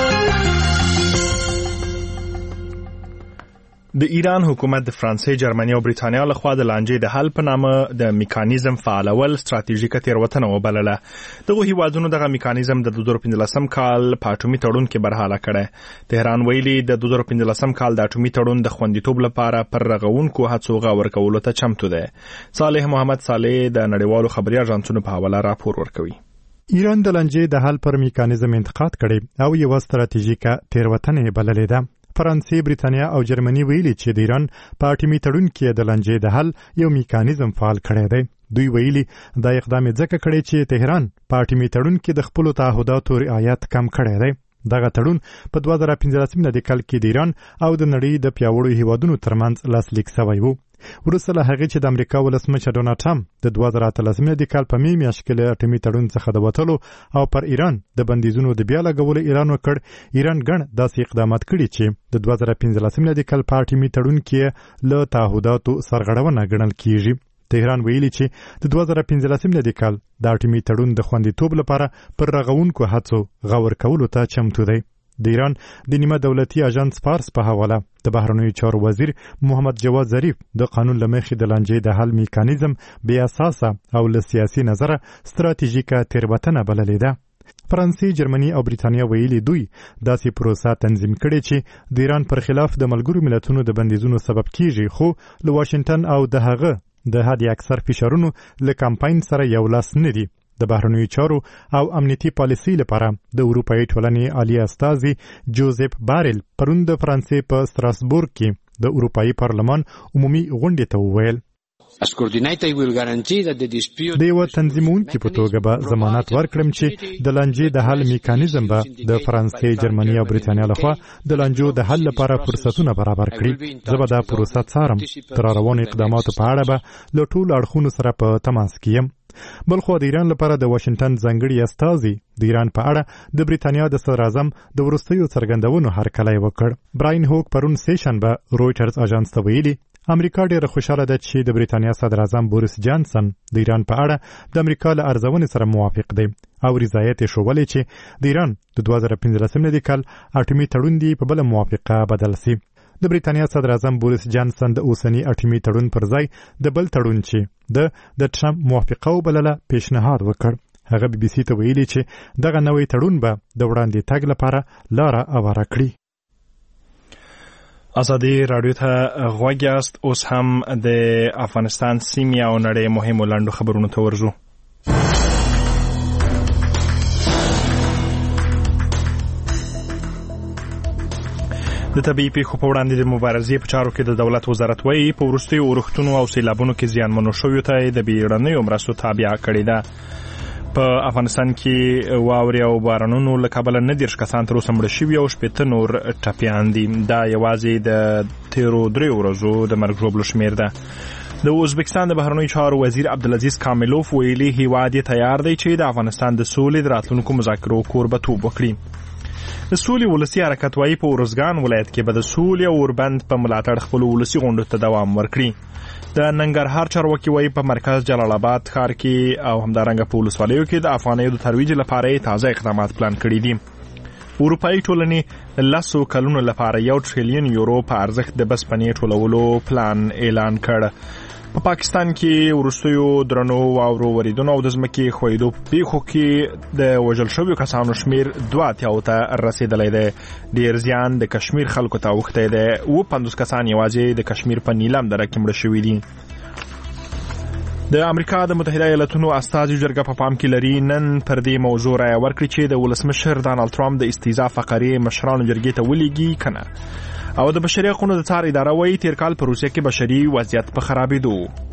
د ایران حکومت د فرانسې، جرمني او برېټانیا لخوا د لانجې د حل په نامه د میکانیزم فعالول ستراتیژیکه تېروتنه وبلله. دغو هیوادونو دغه میکانیزم د دوه زره پنځلسم کال په اټومي تړون کې برحاله کړی. تهران ویلي د دوه زره پنځلسم کال د اټومي تړون د خوندیتوب لپاره پر رغونکو هڅو غور کولو ته چمتو دی. صالح محمد صالح د نړیوالو خبري اژانسونو په حواله راپور ورکوي. ایران د لانجې د حل پر میکانیزم انتقاد کړي او یو ستراتیژیکه تېروتنه بللې ده. فرانسې، برېټانیا او جرمني ویلي چې د ایران په اټومي تړون کې د لانجې د حل یو میکانیزم فعال کړی دی. دوی ویلي دا اقدام ځکه کړی چې تهران په اټومي تړون کې د خپلو تعهداتو رعایت کم کړی دی. دغه تړون په دوه زره پنځلسم میلادي کال کې د ایران او د نړۍ د پیاوړو هیوادونو ترمنځ لاسلیک شوی و. وروسته له هغې چې د امریکا ولسمشر ډونالډ ټرمپ د دوه زره اتلسم میلادي کال په مې میاشت کې له اټومي تړون څخه د وتلو او پر ایران د بندیزونو د بیا لګولو اعلان وکړ، ایران ګڼ داسې اقدامات کړي چې د دوه زره پنځلسم میلادي کال په اټومي تړون کې له تعهداتو سرغړونه ګڼل کیږي. تهران ویلي چې د دوه زره پنځلسم میلادي کال د اټومي تړون د خوندیتوب لپاره پر رغونکو هڅو غور کولو ته چمتو دی. د ایران د نیمه دولتي اژانس فارس په حواله د بهرنیو چارو وزیر محمد جواد ظریف د قانون له مخې د لانجې د حل میکانیزم بې اساسه او له سیاسي نظره ستراتیژیکه تېروتنه بللې ده. فرانسې، جرمني او بریتانیا ویلي دوی داسې پروسه تنظیم کړې چې د ایران پر خلاف د ملګرو ملتونو د بندیزونو سبب کیږي، خو له واشنګټن او د هغه د حد اکثر فشارونو له کمپاین سره یو لاس نه دي. د بهرنیو چارو او امنیتي پالیسۍ لپاره د اروپایي ټولنې عالی استازي جوزف بارل پرون د فرانسې په ستراسبورګ کې د اروپایي پارلمان عمومي غونډې ته وویل د یوه تنظیمونکي په توګه به ضمانت ورکړم چې د لانجې د حل میکانیزم به د فرانسې، جرمني او بریتانیا لخوا د لانجو د حل لپاره فرصتونه برابر کړي. زه به دا پروسه څارم. تر روانو اقداماتو په اړه به له ټولو اړخونو سره په تماس کې یم. بلخو د ایران لپاره د واشنګټن ځانګړي استازي د ایران په اړه د بریتانیا د صدر اعظم د وروستیو څرګندونو هرکلی وکړ. براین هوک پرون سه شنبه رویټرز اژانس ته ویلي امریکا ډېره خوشاله ده چې د بریتانیا صدر اعظم بوریس جانسن د ایران په اړه د امریکا له ارزونې سره موافق دی او رضایت یې ښوولی چې د ایران د دوه زره پنځلسم میلادي کال اټومي تړون دی په بله موافقه بدل سي. د بریتانیا صدر اعظم بوریس جانسن د اوسني اټومي تړون پر ځای د بل تړون چې د د ټرمپ موافقه وبلله پیشنهاد وکړ. هغه بي بي سي ته ویلي چې دغه نوی تړون به د وړاندې تګ لپاره لاره هواره کړي. ازادي راډیو ته غوږ یاست. اوس هم د افغانستان سیمې او نړۍ مهمو لنډو خبرونو ته ورځو. د طبیعي پیښو په وړاندې د مبارزې په چارو کې د دولت وزارت وایي په وروستیو اورښتونو او سیلابونو کې زیانمنو شویو ته د بیړنیو مرستو تابع کړې ده. په افغانستان کې واورې او بارانونو له کبله نه دېرش کسان تر اوسه مړه شوي او شپېته نور ټپیان دي. دا یوازې د تېرو دریو ورځو د مرګ ژوبلو شمېر ده. د ازبکستان د بهرنیو چارو وزیر عبدالعزیز کاملوف ویلي هیواد یې تیار دی چې د افغانستان د سولې د راتلونکو مذاکرو کوربتوب وکړي. د سولې ولسي حرکت وایي په ارزګان ولایت کې به د سولې او اوربند په ملاتړ خپلو ولسي غونډو ته دوام ورکړي. د ننګرهار چارواکي وایي په مرکز جلال آباد ښار کې او همدارنګه په ولسوالیو کې د افغانیو د ترویج لپاره یې تازه اقدامات پلان کړي دي. اروپایي ټولنې لسو کلونو لپاره یو ټریلیون یورو په ارزښت د بسپنې ټولولو پلان اعلان کړ. په پاکستان کې وروستیو درنو واورو وریدونو او د ځمکې ښویېدو په پیښو کې د وژل شویو کسانو شمېر دوه اتیاو ته رسېدلی دی. ډېر زیان د کشمیر خلکو ته اوښتی دی. اووه پنځوس کسان یوازې د کشمیر په نیلم دره کې مړه شوي دي. د امریکا د متحده ایالتونو استازي جرګه په پام کې لري نن پر دې موضوع رایه ورکړي چې د ولسمشر ډانلډ ټرمپ د استیضاح فقرې مشرانو جرګې ته ولیږي که نه. او د بشري حقوقو د څار اداره وایي تیر کال په روسیه کې بشري وضعیت په خرابېدو.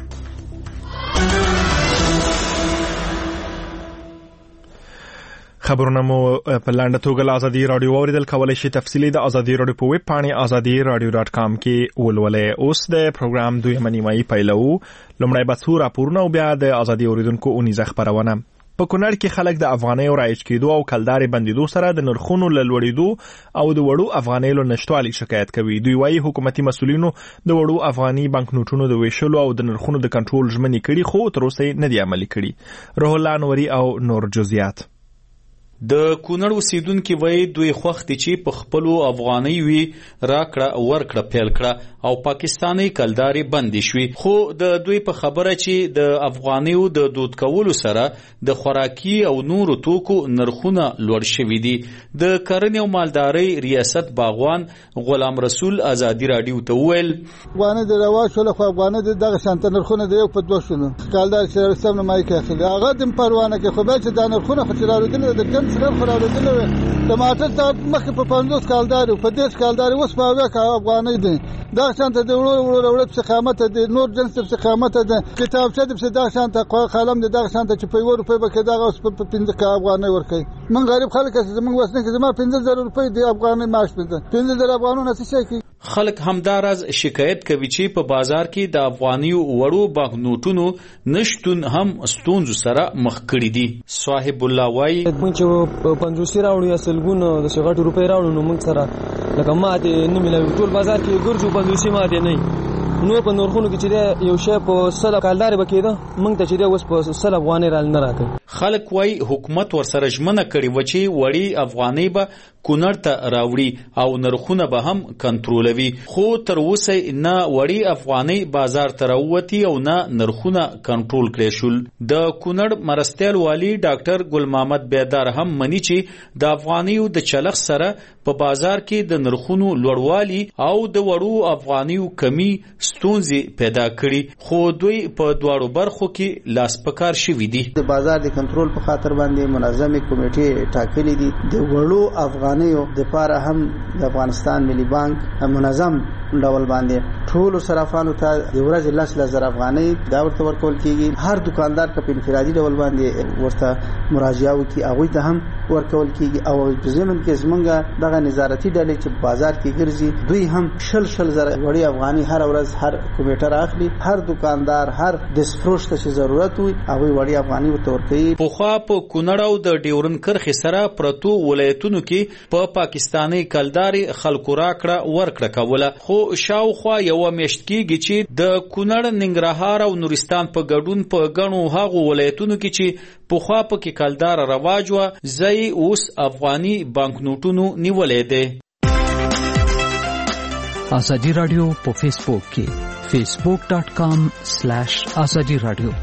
خبرونه مو په لنډه توګه له ازادي راډیو واورېدل. کولی شئ تفصیلي د ازادي راډیو په ویب پاڼې ازادي راډیو ډاټ کام کې ولولئ. اوس د پروګرام دویمه نیمایي پیلوو. لومړی به څو راپورونه او بیا د ازادي اورېدونکو اونیزه خپرونه. په کونړ کې خلک د افغانیو رایج کېدو او کلدارې بندېدو سره د نرخونو له لوړېدو او د وړو افغانیو له نشتوالي شکایت کوي. دوی وایي حکومتي مسؤلینو د وړو افغاني بانکنوټونو د ویشلو او د نرخونو د کنټرول ژمنې کړي خو تر اوسه یې نه دي عملي کړي. روح الله انوري او نور جزئیات. د کونړ اوسیدونکي وایي دوی خوښ دي چې په خپلو افغانۍ وي راکړه ورکړه پیل کړه او پاکستاني کلدارې بندې شوي. خو د دوی په خبره چې د افغانیو د دود کولو سره د خوراکي او نورو توکو نرخونه لوړ شوي دي. د کرنې او مالدارۍ ریاست باغوان غلام رسول ازادي راډیو ته وویل افغانۍ د رواج شوله خو افغانۍ د دغه شانته نرخونه د یو په دوه شولو کلدار چې سم نه مای کې اخلي هغه د پروانه کې خو به چې د نرخونه خو راوړل د ګن سره خراوړل وي. ټماټر ته مخکې په پنځوس کلدار په دېرش کلدار اوس په هغه کې افغانۍ دي. دا شانته د وړو وړو وړو په قیمت د نور جنس په قیمت د کتابچه د دا شانته قلم د دا شانته چې په یو روپۍ به کې دا اوس په پنځه کا افغانۍ ورکړي. من غریب خلک چې موږ وسنه کې زما پنځه زره روپۍ د افغانۍ معاش پنځه پنځه زره افغانونه څه کوي. خلک همداراز شکایت کوي چې په بازار کې د افغانیو وړو بانکنوټونو نشتون هم ستونزو سره مخ کړي دي. صاحب الله وایي چې پنځوس راوړو یا سلګونو د شغټو روپۍ راوړو نو موږ سره لکه ماته نه ملوي. ټول بازار کې ګرځو پنځوس ماته نه نو په نورخونو کې چې یو شی په سل کلدار بکیده موږ ته چې اوس په سل افغانۍ رال نه راکړي. خلک وایي حکومت ورسره ژمنه کړې و چې وړي افغانۍ به کونړ ته راوړي او نرخونه به هم کنټرولوي. خو تر اوسه نه وړي افغاني بازار ته راووتي او نه نرخونه کنټرول کړي شول. د کونړ مرستیال والی ډاکټر ګل محمد بیدار هم مني چې د افغانیو د چلخ سره په بازار کې د نرخونو لوړوالي او د وړو افغانیو کمی ستونزې پیدا کړي، خو دوی په دواړو برخو کې لاس پکار شوي دي. د بازار د کنټرول په خاطر باندې منظمه کمیټې ټاکلې دي. د وړو افغانیو د لپاره هم د افغانستان ملي بانک منظم ډول باندې ټول صرافانو ته د ورځې لس لزر افغانۍ دا ورته ورکول کیږي. هر دکاندار که په انفرادي ډول باندې ورته مراجعه وکړي هغوی ته هم ورکول کیږي. او په ضمن کې زمونږ دغه نظارتي ډلې چې بازار کې ګرځي دوی هم شل شل زر وړي افغاني هر ورځ هر کمیټه راخلي. هر دکاندار هر دسفروش ته چې ضرورت وي هغوی وړي افغاني ورته ورکوي. پخوا په کونړ او د ډیورن کرښې سره پرتو ولایتونو کې په پاکستاني کلدارې خلکو راکړه ورکړه کوله، خو شاوخوا یوه میاشت کېږي چې د کونړ، ننګرهار او نورستان په ګډون په ګڼو هغو ولایتونو کې چې پخوا پکې کلدار رواج وه ځای اوس افغاني بانکنوټونو نیولې دی. ازادي رادیو په فیسبوک کې فیسبوک ډاټ کام سلیش ازادي رادیو.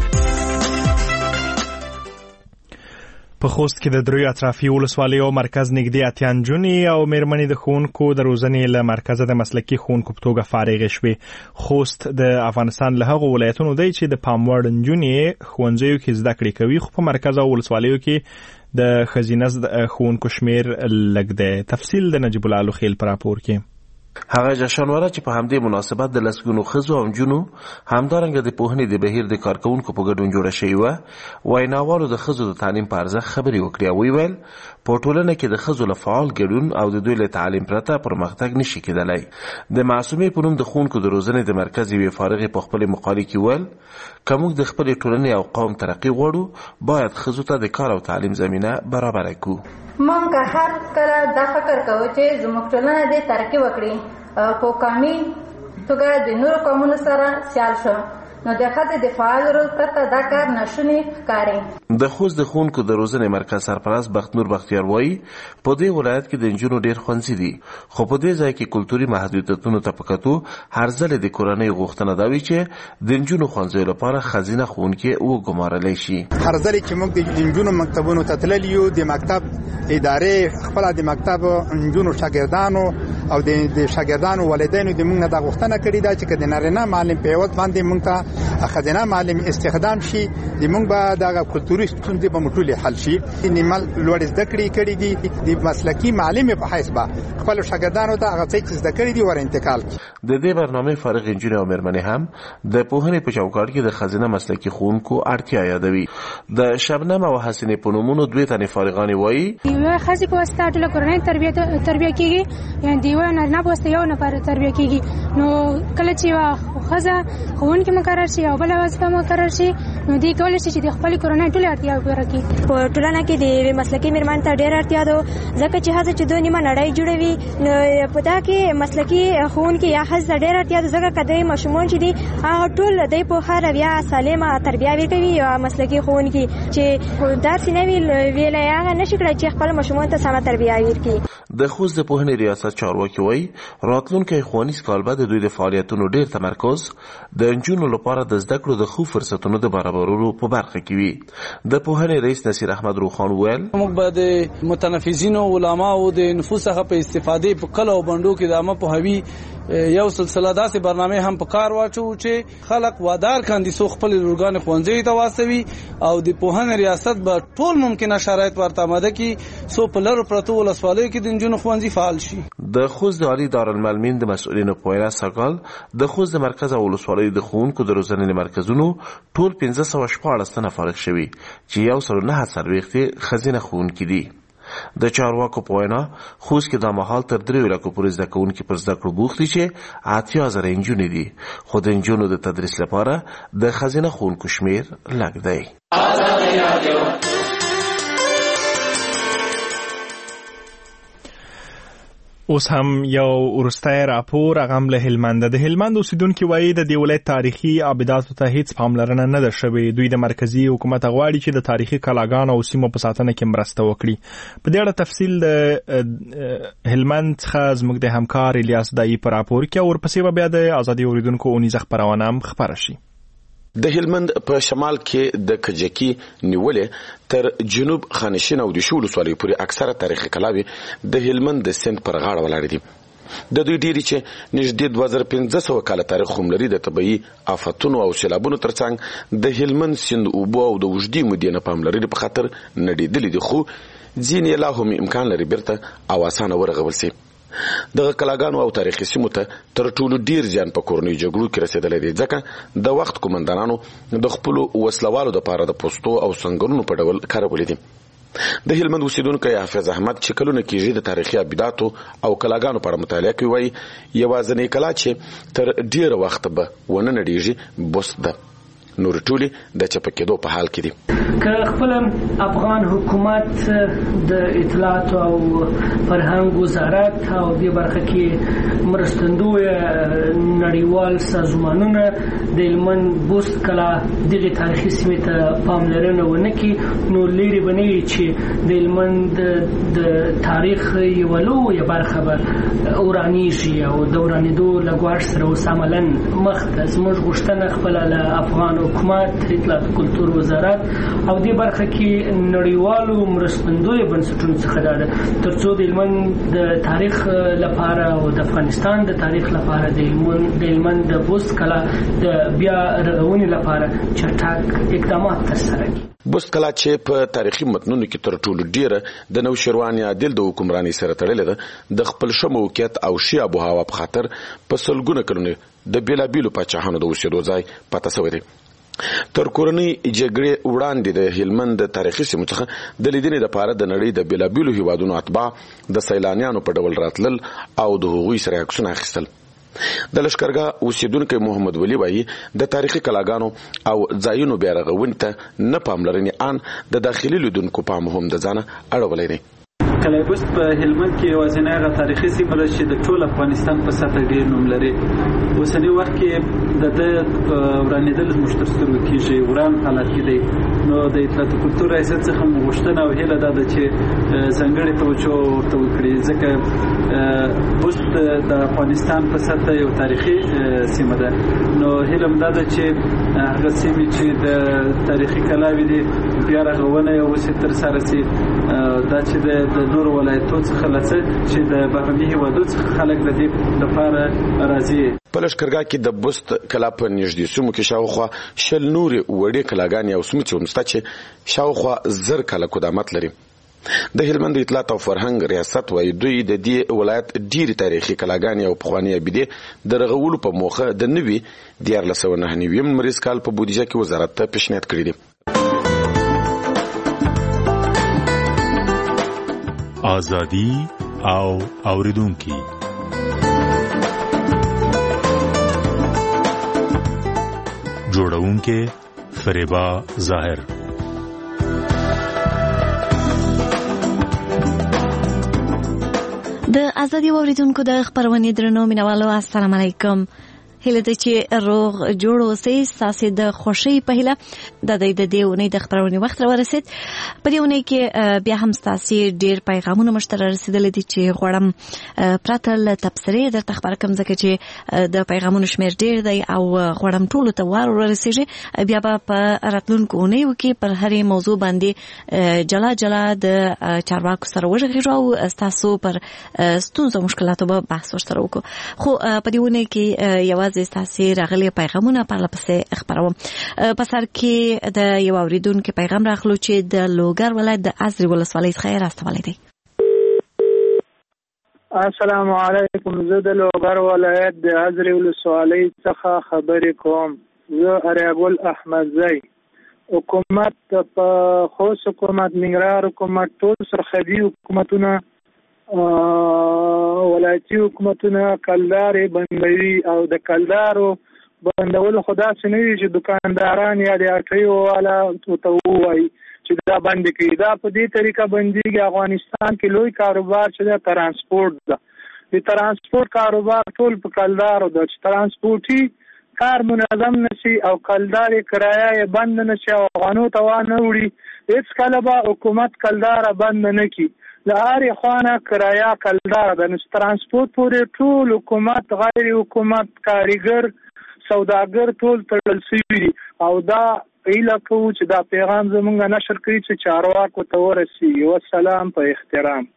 په خوست کې د دریو اطرافي ولسوالیو مرکز نږدې اتیا نجونې او مېرمنې د ښوونکو د روزنې له مرکزه د مسلکي ښوونکو په توګه فارغې شوې. خوست د افغانستان له هغو ولایتونو دی چې د پام وړ نجونې ښوونځیو کې زده کړې کوي، خو په مرکز او ولسوالیو کې د ښځینه ښوونکو شمیر لږ دی. تفصیل د نجیب الله لوخیل په راپور کې. هغه جشنواره چې په همدې مناسبت د لسګونو ښځو او نجونو همدارنګه د پوهنې د بهیر د کارکونکو په ګډون جوړه شوې وه، ویناوالو د ښځو د تعلیم په ارزښت خبرې وکړې او ویل په ټولنه کې د ښځو له فعال ګډون او د دوی له تعلیم پرته پرمختګ نشي کېدلی. د معصومې په نوم د ښوونکو د روزنې د مرکز یوې فارغې په خپلې مقالې کې ویل که موږ د خپلې ټولنې او قوم ترقي غواړو باید ښځو ته د کار او تعلیم زمینه برابره کړو. موږ که هر کله دا فکر کوو چې زموږ ټولنه دې ترقي وکړي خو قومي توګه د نورو قومونو سره سیال شو، نو د ښځې د فعال رول پرته دا کار ناشونی ښکاري. د خوست د ښوونکو د روزنې مرکز سرپرست بختنور بختیار وایي په دې ولایت کې د نجونو ډېر ښوونځي دي، خو په دې ځای کې کلتوري محدودیتونو ته په کتو هر ځل د کورنۍ غوښتنه دا وي چې د نجونو ښوونځیو لپاره ښځینه ښوونکې وګمارلی شي. هر ځل چې موږ د نجونو مکتبونو ته تللي یو، د مکتب ادارې خپله د مکتب نجونو شاګردانو او د شاګردانو والدینو د موږ نه دا غوښتنه کړې ده چې که د نارینه معلم په عوض باندې موږ ته ښځینه معلم استخدام شي، د موږ به دغه کلتوري ستونزې به مو ټولې حل شي. نیمه لوړې زده کړې کړي دي، د مسلکي معلمې په حیث به خپلو شاګردانو ته هغه څه چې زده کړي دي ور انتقال کړي. د دې برنامې فارغ نجونې او مېرمنې هم د پوهنې په چوکاټ کې د ښځینه مسلکي ښوونکو اړتیا یادوي. د شبنم او حسینې په نومونو دوې تنې فارغانې وایي یوه ښځې په واسطه ټوله کورنۍ تربیه کېږي، یعنې د یوه نارینه په واسطه یو نفر تربیه کېږي. نو کله چې یوه ښځه ښوونکې مقرر شي او بله وظیفه مقرر شي نو دوی کولی شي چې د خپلې کورنۍ ټولې اړتیاوې پوره کړي. په ټولنه کې د یوې مسلکي مېرمنې ته ډېره اړتیا ده، ځکه چې ښځه چې دوی نیمه نړۍ جوړوي، نو په دا کې مسلکي ښوونکي یا ښځې ته ډېره اړتیا ده، ځکه که دوی ماشومان چې دي هغه ټول دوی پوهه رویه سالمه تربیه ورکوي. یا مسلکي ښوونکي چې داسې نه وي ویلی هغه نشي کړی چې خپل ماشومان ته سمه تربیه ورکړي. د خوست د پوهنې ریاست چارواکي وایي راتلونکی ښوونیز کال به د دوی د فعالیتونو ډېر تمرکز د نجونو لپاره د زده کړو د ښو فرصتونو د برابرولو په برخه کې وي. د پوهنې رئیس نصیر احمد روخان وویل موږ به د متنفذینو علماو د نفوذ څخه په استفادې په کلو او بندو کې د عامه پوهاوي یو سلسله داسې برنامه هم په کار واچو چې خلک وادار کاندي سو خپل لورګان ښوونځي ته واستوي او د پوهنې ریاست به ټول ممکنه شرایط ورته آماده کړي سو په لرو پرتو ولسوالیو کې د نجونو ښوونځي فعال شي. د خوست د عالی دارالمعلمین د مسؤلینو په وینا ساکال د خوست د مرکز او ولسوالیو د ښوونکو د روزنې مرکزونو ټول پنځه سوه شپاړس تنه فارغ شوي چې یو سل نهه څلوېښت یې ښځینه ښوونکي دي. د چارواکو په وینا خوست کې دا مهال تر دریو لکو پورې زده کوونکي پر زده کړو بوخت دي چې اتیا زره نجونې دي، خو د نجونو د تدریس لپاره د ښځینه ښوونکو شمیر لږ دی. اوس هم یو وروستی راپور هغه هم له هلمند د هلمند اوسیدونکي وایي د دې ولایت تاریخي ابداتو ته هیڅ پاملرنه نه ده شوې. دوی د مرکزي حکومت غواړي چې د تاریخي کلاګانو او سیمو په ساتنه کې مرسته وکړي. په دې اړه تفصیل د هلمند څخه زموږ د همکار الیاس دایي په راپور کې او ورپسې به بیا د ازادي اوریدونکو اونیزه خپرونه هم خپره شي. د هلمند په شمال کې د کجکی نیولې تر جنوب خانشین او د شولو سوالي پورې اکثره تاریخي کلاوي د هلمند د سند پر غاړه ولاړ دي. د دوی ډیری چې نږدې دوه زره پنځه سوه کاله تاریخ هم لري د طبیعي آفتونو او سیلابونو ترڅنګ د هلمند سیند اوبو او د اوږدې مودې نه پاملرنې په خاطر نړېدلي دي، خو ځینې لا هم امکان لري بیرته او اسانه ورغول سي. دغه کلاګانو او تاریخي سیمو ته تر ټولو ډیر ځان په کورنۍ جګړو کې رسیدلی دی، ځکه د وخت قومندانانو د خپلو وسلوالو دپاره د پوستو او سنګرونو په ډول کارولي دي. د هلمند اوسیدونکی حافظ احمد چې کلونه کېږي د تاریخي ابداتو او کلاګانو په اړه مطالعه کوي، وایي یوازینۍ کلا چې تر ډیره وخت به ونه نړېږي بست ده، نور ټولي د چپه کېدو په حال کې دي. که خپل افغان حکومت د اطلاعات او فرهنګ وزارت او د برخه کې مرستندوی نړیوال سازمانونه د هلمند بست کلا دغه تاریخي سیمې ته پاملرنه ونه کړي، نو لري بنوي چې د هلمند د تاریخ یوه لویه برخه به ورانیږي او د ورانېدو له ګواښ سره اوس عملا مخ ته. زموږ غوښتنه خپله له افغان حکومت، اطلاعات کلتور وزارت او دې برخه کې نړیوالو مرستندوی بنسټونو څخه دا ده ترڅو د هلمند د تاریخ لپاره او د افغانستان د تاریخ لپاره د هلمند د بست کلا د بیا رغونې لپاره چټک اقدامات ترسره کړي. بست کلا چې په تاریخي متنونو کې تر ټولو ډیره د نوشیروان عادل د حکمرانۍ سره تړلې ده، د خپل ښه موقعیت او ښې آب و هوا په خاطر په سلګونه کلونه د بېلابېلو پاچاهانو د اوسېدو ځای پاته سوی دی. تر کورنۍ جګړې وړاندې د هلمند د تاریخي سیمو څخه د لیدنې لپاره د نړۍ د بېلابېلو هیوادونو اتباع د سیلانیانو په ډول راتلل او د هغوی سره عکسونه اخیستل. د لښکرګاه اوسیدونکی محمد ولی وایي د تاریخي کلاګانو او ځایونو بیا رغونې ته نه پاملرنې ان د داخلي لیدونکو پام هم د ځانه اړولی دی. کلی بست په هلمند کې یوازینی هغه تاریخي سیمه ده چې د ټول افغانستان په سطح ډېر نوم لري. اوسني وخت کې د ده ورانېدل زموږ تر سترګو کېږي، وران حالت کې دی. نو د اطلاعات کلتور ریاست څخه مو غوښتنه او هیله دا ده چې ځانګړې توجه ورته وکړي، ځکه بست د افغانستان په سطح یو تاریخي سیمه ده. نو هیله م دا ده چې هغه سیمې چې د تاریخي کلاوې دي بیا رغونه یې وسي ترسره سي، دا چې د نور ولایتو څخه لڅه چې د بهرني هیوادو څخه خلک د دې لپاره راځي. په لښکرګاه کې د بست کلا په نږدې سیمو کې شاوخوا شل نورې وړې کلاګانې او سمڅې هم شته چې شاوخوا زر کاله قدامت لري. د هلمند اطلاعات او فرهنګ ریاست وایي دوی د دې ولایت ډېرې تاریخي کلاګانې او پخوانۍ ابدې د رغولو په موخه د نوي دیارلس سوه نهه نوي لمریز کال په بودیجه کې وزارت ته پیشنهاد کړی دی. آزادی او اوریدونکي جوړونکي فریبا ظاهر. د آزادی اوریدونکو د خبرونې درنو مینوالو السلام علیکم. هله د چې روغ جوړ اوسئ، ستاسو د خوښۍ په هیله د دې د دې ونې د خبرونې وخت را ورسید. په دې ونې کې بیا هم ستاسو ډیر پیغامونه مشترک رسیدلي دي چې غواړم پرته له تبصرې درته خبر کوم، ځکه چې د پیغامونو شمیر ډیر دی او غواړم ټولو ته وار ورسیږي. بیا به په راتلونکو اونیو کې پر هرې موضوع باندې جلا جلا د چارواکو سره وغږیږو او ستاسو پر ستونزو مشکلاتو به بحث ورسره وکړو. خو په دې ونې کې یوازې ستاسو راغلي پیغامونه پرله پسې خبروم. په سر کې د یو اوریدونکو پیغام راغلو چې د لوګر ولایت د ازرې ولسوالۍ څخه راستولی دی. السلام علیکم. زه د لوګر ولایت د ازرې ولسوالۍ څخه خبرې کوم. زه اریاګل احمدزی. حکومت په خوست حکومت، ننګرهار حکومت، ټول سرحدي حکومتونه ولایتي حکومتونه کلدارې بندوي او د کلدارو بندولو خو داسې نه وي چې دکانداران یا د اټیو والا ورته ووایي چې دا بند کړي. دا په دې طریقه بندېږي. افغانستان کې لوی کاروبار چې دا ترانسپورټ ده. د ترانسپورت کاروبار ټول په کلدارو ده چې ترانسپورتي کار منظم نشي او کلدار کرایه یې بند نشي او افغانو ته وانه وړي هیڅ کله به حکومت کلدار بند نه کړي. له هرې خوانه کرایه کلدار ده. نو ترانسپورت پورې ټول حکومت غیر حکومت کاریګر سوداګر ټول تړل شوي دي او دا هیله کوو چې دا پیغام زمونږ نشر کړي چې چارواکو ته ورسیږي. والسلام په احترام.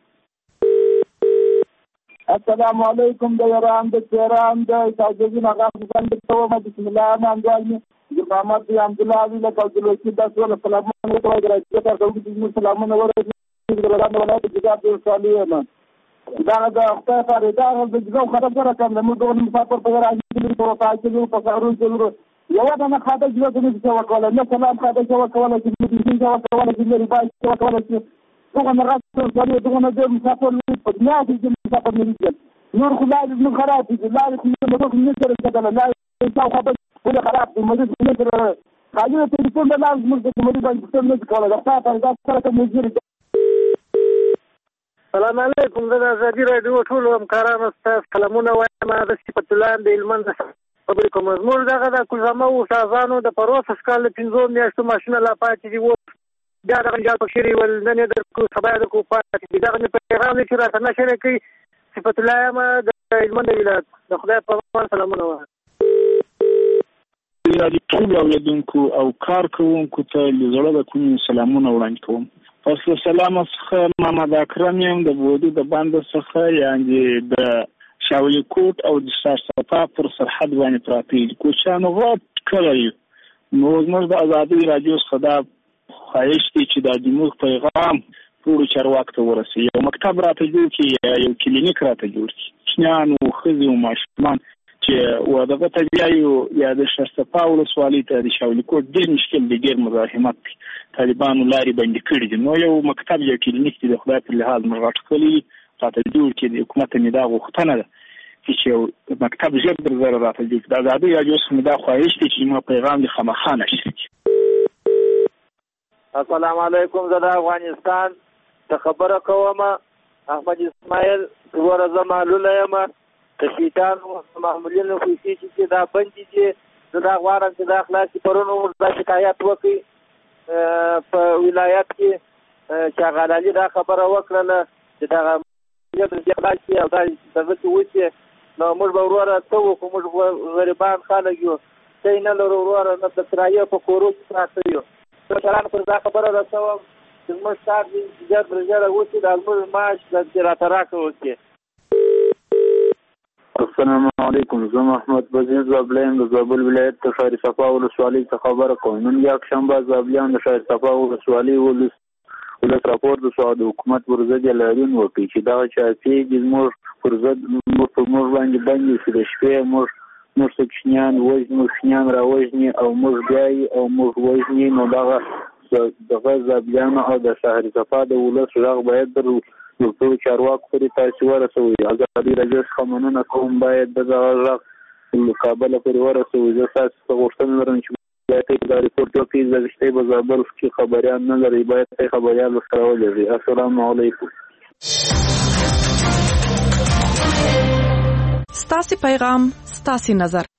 السلام علیکم د ایران د تهران د تاجدین آغاز بند تومه بسم الله الرحمن الرحیم. محمد عبدالله علی له کلوکی د ټول سلامونه ته راځي چې تاسو د سلامونه ورته د ولادت ولادت د جګړې صالحه دا د خپل فريدا د جو خبره کوم نو د مسافر په راځي په تاجدین په کارو جوړ یو دا نه خاطر جوړ کړي چې وکړل نو سلام خاطر چې وکړل چې د دې جو وکړل چې لري باید چې وکړل چې دغه مراسم غوړي دغه نه د مسافر په دنیا کې چې مسافر نه دي نور خدای دې خراب دي لا دې نه د نه سره څه لا تاسو خبر ولې خراب دي مده نه سره خالی ته ټول د لاس موږ د مده باندې څه نه کوله دا تاسو دا سره مزير. السلام علیکم د ازادي رادیو ټول همکارانو ته سلامونه وایم. د صفت الله د علمن خبرې کوم زموږ دغه د کوزمه او شازانو د پروسس کال پنځو میاشتو ماشینه لا پاتې دي و بیا دغه جال پکشري ول نه در کو خبره د کو پاتې دي دغه په پیغام کې راته نشره کوي. صفت الله ما د علمن ولایت د خدای په سلامونه وایم. د ټول اوریدونکو او کارکوونکو ته لزړه د کوم سلامونه وړاندې کوم. پس سلام څخه محمد اکرم یم د بودی د باندې څخه یعنی د شاولی کوټ او د سرسپا پر سرحد باندې پراته دي. کوچانو غوټ کړی نو موږ د ازادي رادیو څخه دا خواهش دي چې د دموږ پیغام ټول چارواکو ته ورسي. یو مکتب راته جوړ کړي یو کلینیک راته جوړ کړي شنیانو ښځې او ماشومان چې و دغه ته بیایو یا د سرسپا ولسوالۍ ته د شاولی کوټ ډېر مشکل دی ډېر مزاحمت دی طالبانو لارې بندې کړي دي. نو یو مکتب یا کلینیک چې د خدای په لحاظ موږ غټ کړي راته جوړ کړي د حکومت مې دا غوښتنه ده چې یو مکتب ژر در زره راته جوړ کړي. د ازادي رادیو څخه مې دا خواهش دی چې ما پیغام د خامخا نشر کړي. السلام علیکم زه د افغانستان ته خبره کوم. احمد اسماعیل ګوره زه معلوله یم د شیطانو معمولینو پیسې چې دا بندې دي زه دا غواړم چې دا خلاصې پرون عمر دا شکایت وکړي په ولایت کې چې هغه علي دا خبره وکړله چې دغه خلاص شي او دا دغه چې وشي نو موږ به وروره څه وکړو. موږ غریبان خلک یو څه نه لرو وروره نه د کرایې په کورو کې پراته یو. کشرانو پر دا خبره رسوم چې زموږ کار دې ژر تر ژره وشي دا زموږ معاش د راته راکړه وکړي. السلام علیکم زه محمد بزیر زابلیم د زابل ولایت د شهر صفا ولسوالۍ څخه خبره کوم. نن یکشنبه زابلیان د شهر صفا ولسوالۍ ولس ولس راپور د سعودي حکومت پر ضد اعلان وکړي چې دا چې زموږ پر ضد موږ باندې باندې چې د شپې موږ موږ سکشنیان وژني سکشنیان راوژني او موږ بیاي او موږ وژني. نو دغه دغه زابلیان او د شهر صفا د ولس راغ باید در یو ټول چارواکو پورې تاسو ورسوي. ازادي رادیو څخه مننه کوم باید دغه راغ کابل پورې ورسوي. زه تاسو غوښتنه لرم چې باید دا ریپورت وکړي د رښتیا په زابل کې خبريان نه لري باید ته خبريان وسره ولري. السلام علیکم. ستاسو پیغام ستاسو نظر.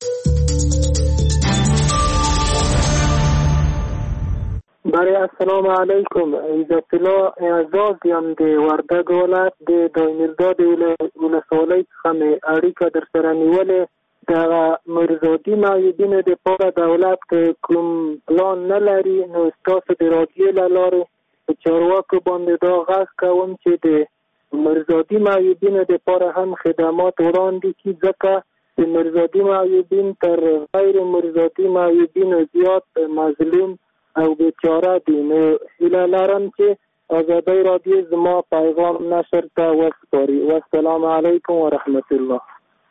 برای السلام علیکم. عزت الله اعزاز یم د وردګ ولایت د دایمیرداد ولسوالۍ څخه مې اړیکه در سره نیولې. د مرزادي معیوبینو دپاره دولت که کوم پلان نه لري نو ستاسو د رادیو له لارې په چارواکو باندې دا غږ کوم چې د مرزادي معیوبینو دپاره هم خدمات وړاندې کړي ځکه د مرزادي معیوبین تر غیر مرزادي معیوبینو زیات مظلوم او بیچاره دي. نو هیله لرم چې ازادي رادیو زما پیغام نشر ته وسپاري. والسلام علیکم ورحمت الله.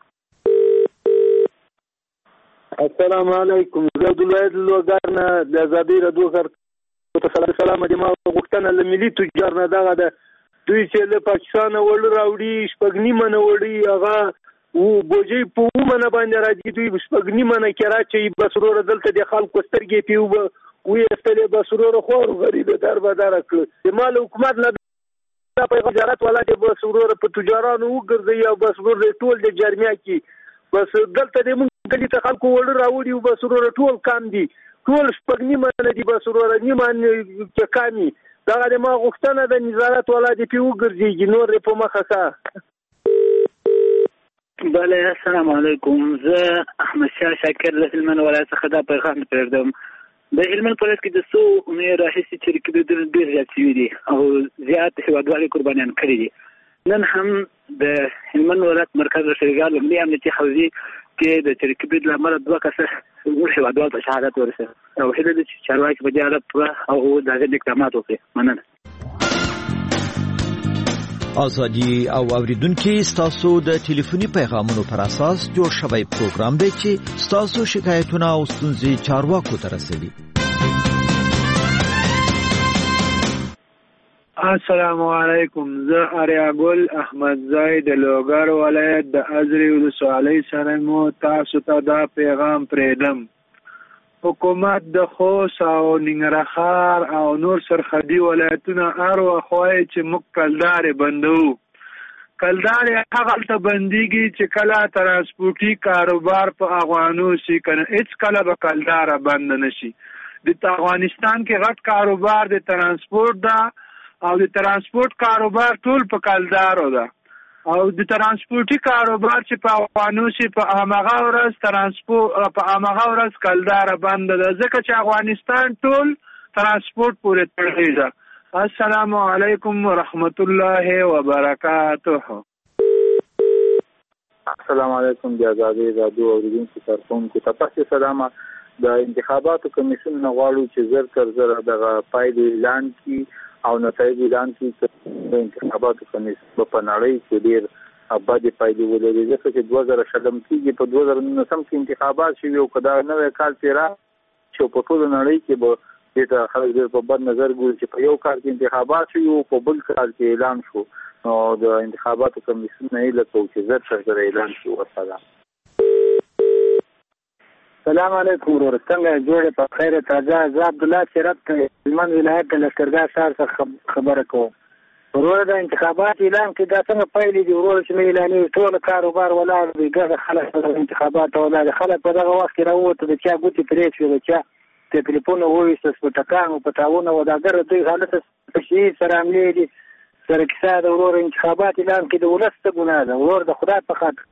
السلام علیکم. زه د ولایت لوګر نه د ازادي رادیو سره سلام دي. ما غوښتنه له ملي تجار نه دغه د دوی چې له پاکستان وړ راوړي شپږ نیمه نه وړي هغه و بوجي په ومنه باندې راځي دوی شپږ نیمه نه کې راچي بس ورور دلته د خلکو سترګې پیو وې استلې بس ورور خور غریب در بدر کړ. د مال حکومت نه دا په تجارت والا چې بس ورور په تجارانو وګرځي او بس ورور ټول د جرمیا کې بس دلته د مونږ کلی ته خلکو وړ راوړي او بس ورور ټول کام دي ټول شپږ نیمه نه دي بس ورور نیمه کې کامي دا د ما غوښتنه د نظارت والا دی په وګرځي نور په مخه کا. بله السلام علیکم. زه احمد شاه شاکر د هلمند ولایت څخه دا پیغام پرېږدم. د هلمند په ولایت کې د څو اونیو راهیسې چې رکبېدونه ډېر زیات شوي دي او زیات هېوادوالې قربانیان کړي دي. نن هم د هلمند ولایت مرکز شریګار لومړي امنیتي حوزې کې د چریکبید له امله دوه کسه زموږ هېوادوال ته شهادت ورسېد او هیله ده چې چارواکي په دې اړه پوره او د هغې اقدامات وکړي. مننه. ازادي او اوریدونکو ستاسو د ټلیفوني پیغامونو پر اساس جوړ شوی پروګرام دی چې ستاسو شکایتونه او ستونزې چارواکو ته رسوي. السلام علیکم. زه اریاګل احمد زای د لوګر ولایت د ازرې ولسوالۍ سره مو تاسو ته دا پیغام پرېږدم. حکومت د خوست او ننګرهار او نور سرحدي ولایتونه هر وخت وایي چې موږ کلدارې بندوو. کلدارې هغلته بندېږي چې کله ترانسپورټي کاروبار په افغانو شي که نه هېڅ کله به کلداره بنده نه شي. د افغانستان کې غټ کاروبار د ترانسپورټ ده او د ترانسپورټ کاروبار ټول په کلدارو ده او د ترانسپورټي کاروبار چې په افغانو شي په همغه ورځ ترانسپورټ په همغه ورځ کلداره بنده ده ځکه چې افغانستان ټول ترانسپورټ پورې تړلی ده. السلام علیکم ورحمت الله وبرکاته. السلام علیکم د ازادي رادیو اوریدونکو کارکونکو ته تاسو سلام. د انتخاباتو کمیسیون نه غواړو چې زر تر زر دغه پایلې اعلان کړي او نتایج اعلان کړي. د انتخاباتو کمیسیون په نړۍ کې ډېر ابدي پایلې ولري ځکه چې دوه زره شلم کېږي په دوه زره نولسم کې انتخابات شوي او که دا نوی کال تېرا چې په ټوله نړۍ کې به دې ته خلک ډېر په بد نظر ګوري چې په یو کال کې انتخابات شوي او په بل کال کې اعلان شو. نو د انتخاباتو کمیسیون نه هیله کوو چې زر تر زر اعلان شي. والسلام. سلام علیکم ورور. څنګه جوړې په خیر تازه. زه عبدالله چرت هلمند ولایت د لښکرګاه ښار څخه خبره کوم. ورور د انتخابات اعلان کې دا څنګه پایلې دي ورور چې مې اعلانوي ټول کاروبار ولاړ دی ګډه خلک د انتخابات ولاړ خلک په دغه وخت کې راووته د چا ګوتې پرې شوې د چا ټلیفون وویسته سپټکان او پټاونه وداګر دوی حالت شي سره عملې دي سره کیسه د ورور انتخابات اعلان کې د ولس ته ګناه ده. ورور د خدای په خاطر.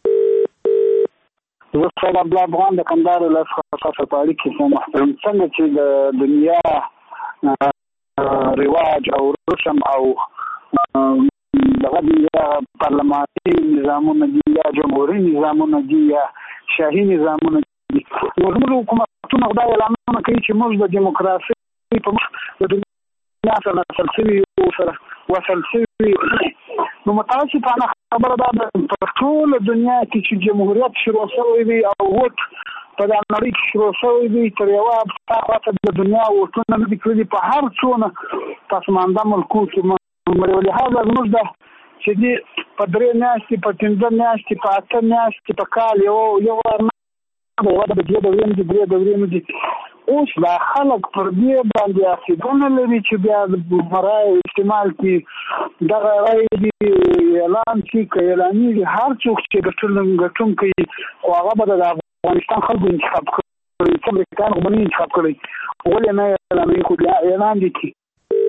زه سید عبدالله افغان د کندهار ولایت څخه په اړیکو کې محترم. څنګه چې د دنیا رواج او رسم او دغه یا پارلماني نظامونه دي یا جمهوري نظامونه دي یا شاهي نظامونه دي زموږ حکومتونه دا اعلانونه کوي چې موږ د دیموکراسۍ په مخ د دنیا سره وصل شوي او سره وصل شوي. نو متاسفانه خبره دا ده په ټوله دنیا کې چې جمهوریت شروع شوی وي او ووټ په دا نړۍ کې شروع شوی وي تر یوه خواته د دنیا ووټونه نه دي کړي په هر څونه پسمانده ملکو کې ولهذا زموږ ده چې دي په درې میاشتې په پنځه میاشتې په اته میاشتې په کال یو یو وار نه یوه د دوه دورې نه دي درې دورې نه دي. اوس دا خلک پر دې باندې عقیده نه لري چې بیا د رایې استعمال کړي دغه رایې دي اعلان کړي که اعلانېږي هر څوک چې ګټونکی خو هغه به د افغانستان خلکو انتخاب کړي چې امریکایان خو به نه انتخاب کړی ولې نه اعلانوي خو بیا اعلان دي کړي.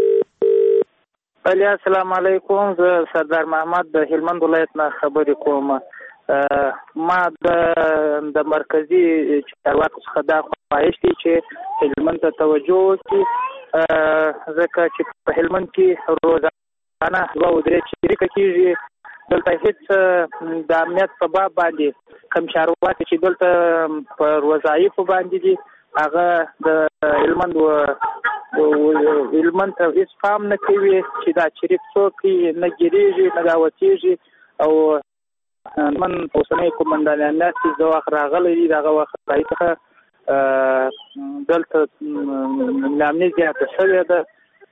بله السلام علیکم. زه سردار محمد د هلمند ولایت نه خبرې کوم. ما د د مرکزي چارواکو څخه دا خواهش دی چې هلمند ته توجه وکړي ځکه چې په هلمند کې روزانه دوه او درې چریکه کېږي دلته هېڅ د امنیت په باب باندې کوم چارواکي چې دلته په وظایفو باندې دي هغه د هلمند هلمند ته هېڅ پام نه کوي چې دا چریک څوک نه ګیرېږي نه دعوتېږي او من اوسنی قومندان امنیت چې د وخت راغلی دي دغه وخت ځای څخه دلته نامني زیاته شوې ده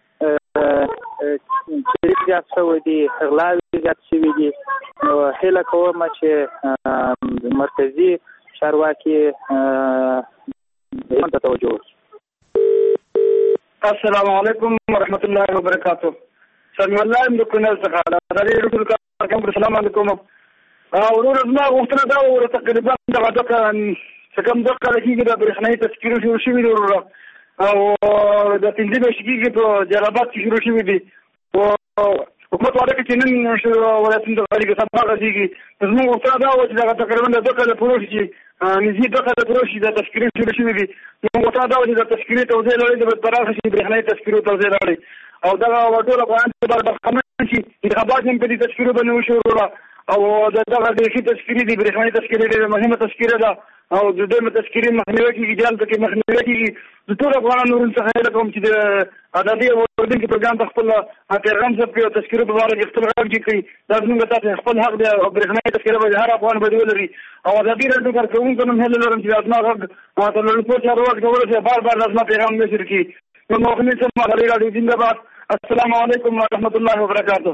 چریک زیات شوی دي غلاوې زیات شوي دي. نو هیله کوم چې مرکزي چارواکي هلمند ته توجه وکړي. السلام علیکم ورحمت الله وبرکاته. سمي الله ام د کونل څخه دا لري ټول کوم السلام علیکم او ورور ما غوښتنه دا و تقریبا دا د څنګه د کلیږي د برېښنايي تذکیرو شروع شوی دی ورور او د پنځه میاشتې په جلابات کې شروع شوی دی او حکومت واده کې نن شو ولایتونو د غړي سبا غږیږي زموږ غوښتنه دا و چې دا تقریبا د کله پروژې چې نږدې د کله پروژې د تذکیرو شروع شوی دی نو غوښتنه دا و چې د تذکیرې توزیع لري د پراخه شي برېښنايي تذکیرو توزیع لري او دا ټول افغان په برخمن شي انتخابات هم په دې تذکیرو باندې وشو او دا دغه د شي تذکیرې دی برېښنايي تذکیرې د مهمه تذکیره ده او د دې متذکرین مخنیوي کیږي جال کې مخنیوي کیږي د ټول افغانانو څخه کوم چې د ادبي او ورځنی پروګرام په خپل پیغام څخه په تذکیره په اړه خپل غږ کوي دا موږ ته خپل حق دی او برېښنايي تذکیره به هر افغان بدول لري او ادبي رادیو کارکونکو نن هله لرم چې ازما غږ او د لوړ چارو وخت ورته بار بار ازما پیغام نشر کی نو موږ نه سم غوړي رادیو زنده‌باد السلام علیکم ورحمت الله وبرکاته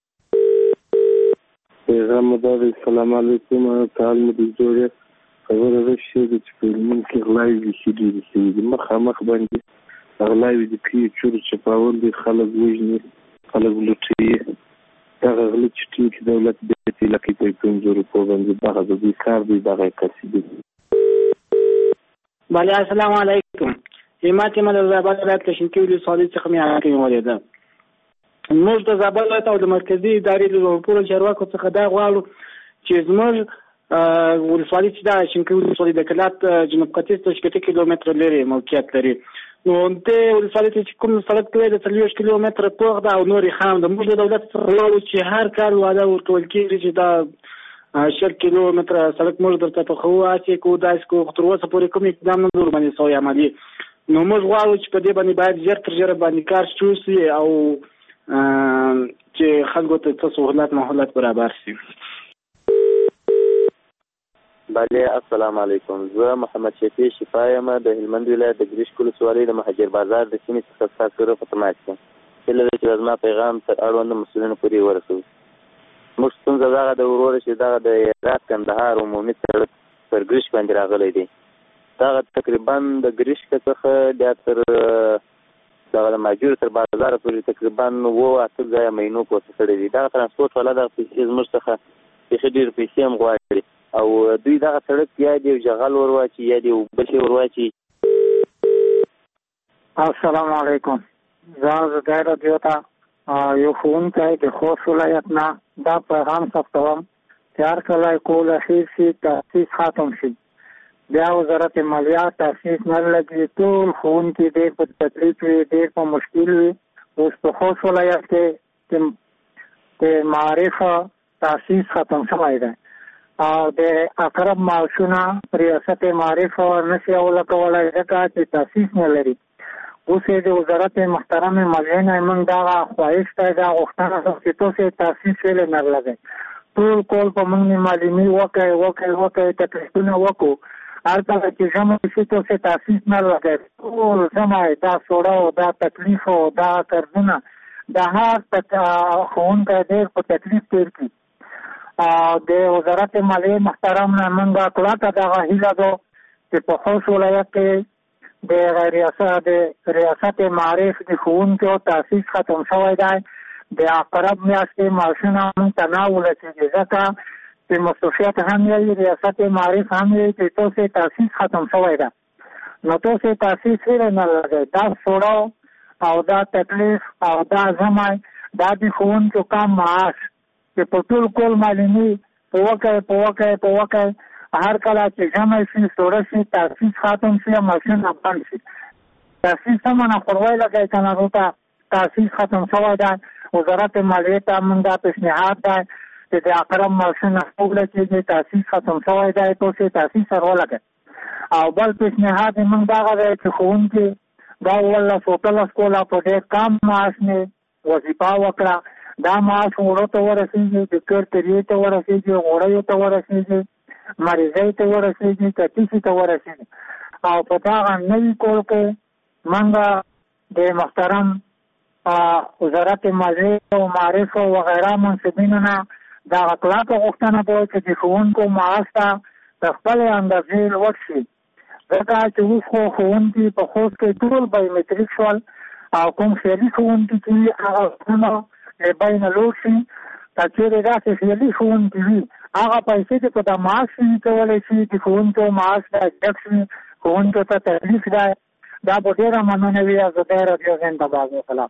پیغام دا السلام علیکم تعال مې جوړه خبره راشي چې په من کې غلاوي دي چې دي مخامخ باندې غلاوي دي کې چور چې پاول دي خلک وژني خلک لوټي دا غلط چې دولت دې لکه په پنځه روپو باندې دا د دې کار دی دا کسي دي بله السلام علیکم همت من از زابل ولایت کشمکي ولسوالۍ څخه مې حاکم ولیده موږ د زابل ولایت او د مرکزي ادارې د ټولو چارواکو څخه دا غواړو چې زموږ ولسوالۍ چې دا شینکۍ ولسوالۍ د کلات جنوب ختیځ ته شپېته کیلومتره لري موقعیت لري نو دې ولسوالۍ ته چې کوم سړک دی د څلوېښت کیلومتره پوخ ده او نورې خام ده موږ د دولت څخه غواړو چې هر کال وعده ورکول کېږي چې دا شل کیلومتره سړک موږ درته پخوو هڅې کوو داسې کوو خو تر اوسه پورې کوم اقدام نه در باندې سوی عملي نو موږ غواړو چې په دې باندې باید ژر تر ژره باندې کار شروع شي او چې خلکو ته څه سهولت مهولت برابر شي بله السلام علیکم زه محمد شفیع شفا یم د هلمند ولایت د ګریشک ولسوالۍ د مهاجر بازار د سیمې څخه ستاسو سره په تماس یم هیله ده چې زما پیغام تر اړوندو مسؤلینو پورې ورسوي موږ ستونزه دغه د ورور چې دغه د هرات کندهار عمومي سړک پر ګریشک باندې راغلی دی دغه تقریبا د ګریشک څخه بیا تر دغه د ماجور تر بازار پورې تقریبا اووه اته ځایه مینو پورته کړی دی دغه ترانسپورټ والا دغه پیسې زموږ څخه بیخي ډېرې پیسې هم غواړي او دوی دغه سړک یا دی جغل ورواچي یا دی اوبه شي ورواچي السلام علیکم زه زه رادیو ته یو ښوونکی د خوست ولایت نه دا پیغام ثبتوم چې هر کله کول اخیر شي تاسیس ختم شي بیا وزارت مالیات تاسیس نه لګي ټول ښوونکي ډېر په تکلیف وي ډېر په مشکل وي اوس په خوست ولایت کې د معارف تاسیس ختم شوی دی او د اقرب معاشونه ریاست معارف نشي ولکولی ځکه چې تاسیس نه لري اوس یې د وزارت محترم مالیې نه موږ دغه خواهش دی دا غوښتنه ده چې تاسې تاسیس ولې نه لګئ ټول کول په موږ معلمي وکړئ وکړئ وکړئ تکلیفونه وکړو هر کله چې ژمی شي تاسې تاسیس نه لګئ ټول ژمی دا سوړه دا تکلیف او دا قرضونه د هر ښوونکی ډېر په تکلیف تېر کړي د وزارت مالیې محترم نه موږ کلکه دغه هیله ده چې په خوست ولایت کې د ریاست د ریاست معارف د ښوونکو تاسیس ختم شوی دی د اقرب میاشتې معاشونه موږ ته نه ورسېږي ځکه چې مصروفیت هم یې ریاست معارف هم یې چې تاسې تاسیس ختم شوی ده نو تاسې تاسیس ولې نه لګئ دا سوړه او دا تکلیف او دا ژمی دا د ښوونکو کم معاش چې په ټول کول معلومي په وکړئ په وکړئ په وکړئ هر کله چې ژمی شي سوړه شي تاسیس ختم شي ماشین بند شي تاسیس سمه نخوروی لګئ که نه دلته تاسیس ختم شوی دی وزارت مالیې ته موږ دا پیشنهاد دی چې د اقرب ماشین وګړه کېږي تاسیس ختم شوی دی تاسې تاسیس سره ولګئ او بل پیشنهاد یې موږ دغه دی چې ښوونکي دا اوولس اتلس کوله په ډېر کم معاش مې وظیفه وکړه دا معاش وړو ته ورسېږي د کر تریې ته ورسېږي غوړیو ته ورسېږي مریضۍ ته ورسېږي کتیسي ته ورسېږي او په دغه نوي کول کې موږ د محترم وزارت مالیې او معارف وغیره منصبینو نه دغه کلکه غوښتنه ده چې د ښوونکو معاش ته د خپلې اندازې لوړ شي ځکه چې اوس خو ښوونکي په خوست کې ټول بایومټریک شول او کوم خیالي ښوونکي چې هغه بین لوډ شي که چیرې داسې خیالي ښوونکي وي هغه پیسې چې په د معاش شي کولی شي د ښوونکو معاش دا ډک شي ښوونکو ته تکلیف دی دا به ډېره مننه وي ازادۍ راډیو زنده‌باد وسلام.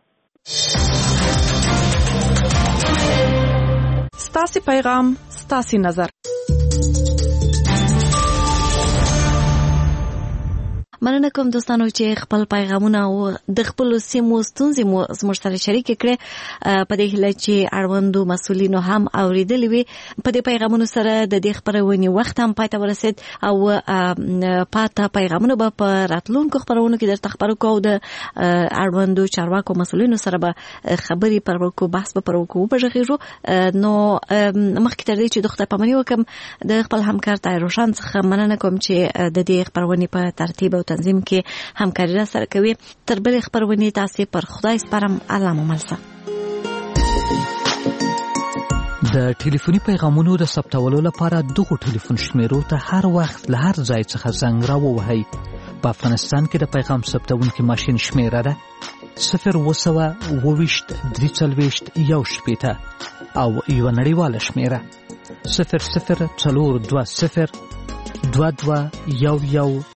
ستاسې پیغام ستاسې نظر. مننه کوم دوستانو چې خپل پیغامونه او د خپل سیمو ستونزې مو زموږ سره شریک کړي په دې هیله چې اړوندو مسؤلینو هم اوریدلې وي. په دې پیغامونو سره د دې خبرونې وخت هم پای ته ورسید او پاته پیغامونه به په راتلونکو خبرونو کې درته خبرو کوو. د اړوندو چارواکو مسؤلینو سره به خبرې پر وکړو بحث به پر وکړو په ژغېږو. نو مخکې تر دې چې د خدای پاماني وکړم د خپل همکار طاهر روشن څخه مننه کوم چې د دې خبرونې په ترتیب او تنظیم کې همکاري را سره کوي. تر بلې خبرونې تاسې پر خدای سپارم. الله مو مل شه. د ټلیفوني پیغامونو د ثبتولو لپاره دغه ټلیفون شمیرو ته هر وخت له هر ځای څخه زنګ راووهئ. په افغانستان کې د پیغام ثبتونکي ماشین شمیره ده صفر اووه سوه اووه ویشت درې څلوېښت یو شپېته او یوه نړیواله شمیره صفر صفر څلور دوه صفر دوه دوه یو یو